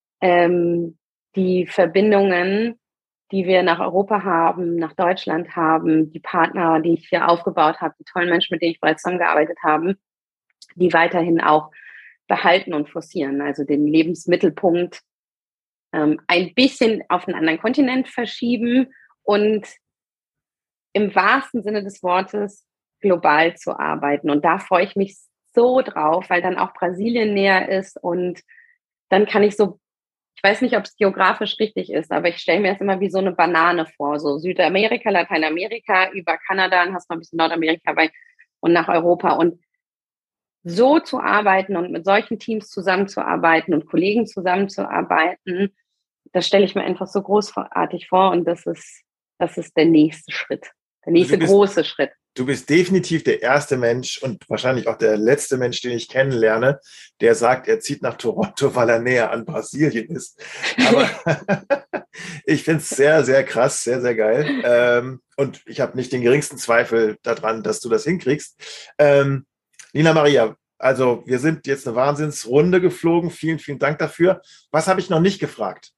die Verbindungen, die wir nach Europa haben, nach Deutschland haben, die Partner, die ich hier aufgebaut habe, die tollen Menschen, mit denen ich bereits zusammengearbeitet habe, die weiterhin auch behalten und forcieren. Also den Lebensmittelpunkt ein bisschen auf einen anderen Kontinent verschieben und im wahrsten Sinne des Wortes global zu arbeiten. Und da freue ich mich so drauf, weil dann auch Brasilien näher ist und dann kann ich so, ich weiß nicht, ob es geografisch richtig ist, aber ich stelle mir das immer wie so eine Banane vor, so Südamerika, Lateinamerika, über Kanada, dann hast du noch ein bisschen Nordamerika bei und nach Europa. Und so zu arbeiten und mit solchen Teams zusammenzuarbeiten und Kollegen zusammenzuarbeiten, das stelle ich mir einfach so großartig vor und das ist der nächste Schritt, der nächste große Schritt. Du bist definitiv der erste Mensch und wahrscheinlich auch der letzte Mensch, den ich kennenlerne, der sagt, er zieht nach Toronto, weil er näher an Brasilien ist. Aber ich finde es sehr, sehr krass, sehr, sehr geil. Und ich habe nicht den geringsten Zweifel daran, dass du das hinkriegst. Nina Maria, also wir sind jetzt eine Wahnsinnsrunde geflogen. Vielen, vielen Dank dafür. Was habe ich noch nicht gefragt?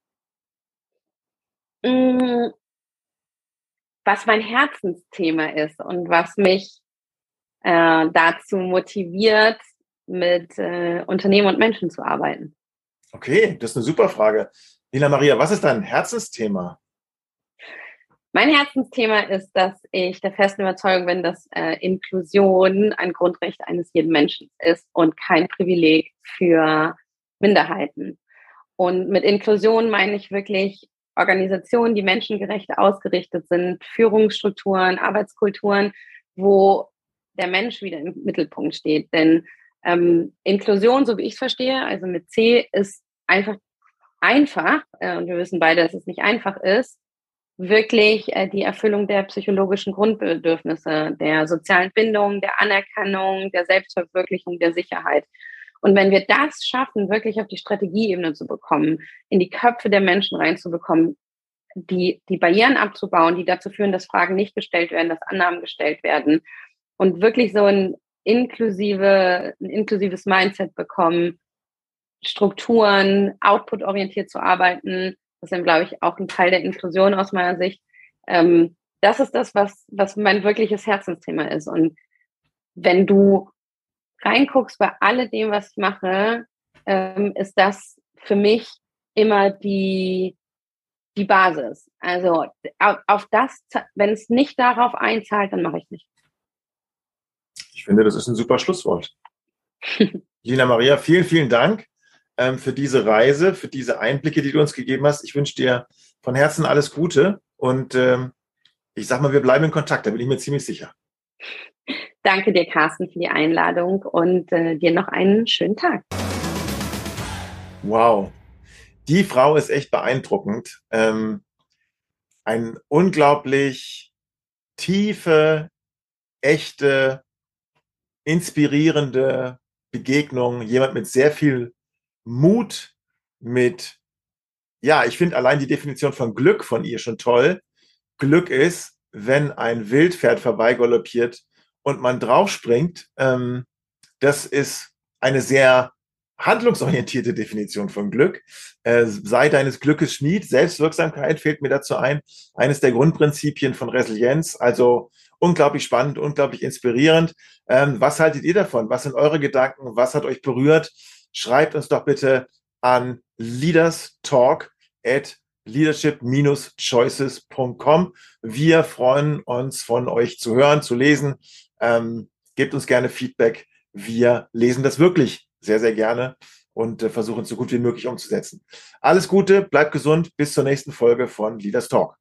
Was mein Herzensthema ist und was mich dazu motiviert, mit Unternehmen und Menschen zu arbeiten. Okay, das ist eine super Frage. Nina Maria, was ist dein Herzensthema? Mein Herzensthema ist, dass ich der festen Überzeugung bin, dass Inklusion ein Grundrecht eines jeden Menschen ist und kein Privileg für Minderheiten. Und mit Inklusion meine ich wirklich Organisationen, die menschengerecht ausgerichtet sind, Führungsstrukturen, Arbeitskulturen, wo der Mensch wieder im Mittelpunkt steht. Denn Inklusion, so wie ich es verstehe, also mit C, ist einfach, und wir wissen beide, dass es nicht einfach ist, wirklich die Erfüllung der psychologischen Grundbedürfnisse, der sozialen Bindung, der Anerkennung, der Selbstverwirklichung, der Sicherheit. Und wenn wir das schaffen, wirklich auf die Strategieebene zu bekommen, in die Köpfe der Menschen reinzubekommen, die Barrieren abzubauen, die dazu führen, dass Fragen nicht gestellt werden, dass Annahmen gestellt werden und wirklich so ein inklusives Mindset bekommen, Strukturen, output-orientiert zu arbeiten, Das ist, glaube ich, auch ein Teil der Inklusion aus meiner Sicht. Das ist das, was mein wirkliches Herzensthema ist. Und wenn du reinguckst bei alledem, was ich mache, ist das für mich immer die Basis. Also auf das, wenn es nicht darauf einzahlt, dann mache ich nicht. Ich finde, das ist ein super Schlusswort. Lina Maria, vielen, vielen Dank für diese Reise, für diese Einblicke, die du uns gegeben hast. Ich wünsche dir von Herzen alles Gute und ich sag mal, wir bleiben in Kontakt, da bin ich mir ziemlich sicher. Danke dir, Carsten, für die Einladung und dir noch einen schönen Tag. Wow, die Frau ist echt beeindruckend. Eine unglaublich tiefe, echte, inspirierende Begegnung. Jemand mit sehr viel Mut, ich finde allein die Definition von Glück von ihr schon toll. Glück ist, wenn ein Wildpferd vorbeigaloppiert und man draufspringt. Das ist eine sehr handlungsorientierte Definition von Glück. Sei deines Glückes Schmied. Selbstwirksamkeit fällt mir dazu ein. Eines der Grundprinzipien von Resilienz. Also unglaublich spannend, unglaublich inspirierend. Was haltet ihr davon? Was sind eure Gedanken? Was hat euch berührt? Schreibt uns doch bitte an leaderstalk@leadership-choices.com. Wir freuen uns, von euch zu hören, zu lesen. Gebt uns gerne Feedback. Wir lesen das wirklich sehr, sehr gerne und versuchen es so gut wie möglich umzusetzen. Alles Gute, bleibt gesund, bis zur nächsten Folge von Leaders Talk.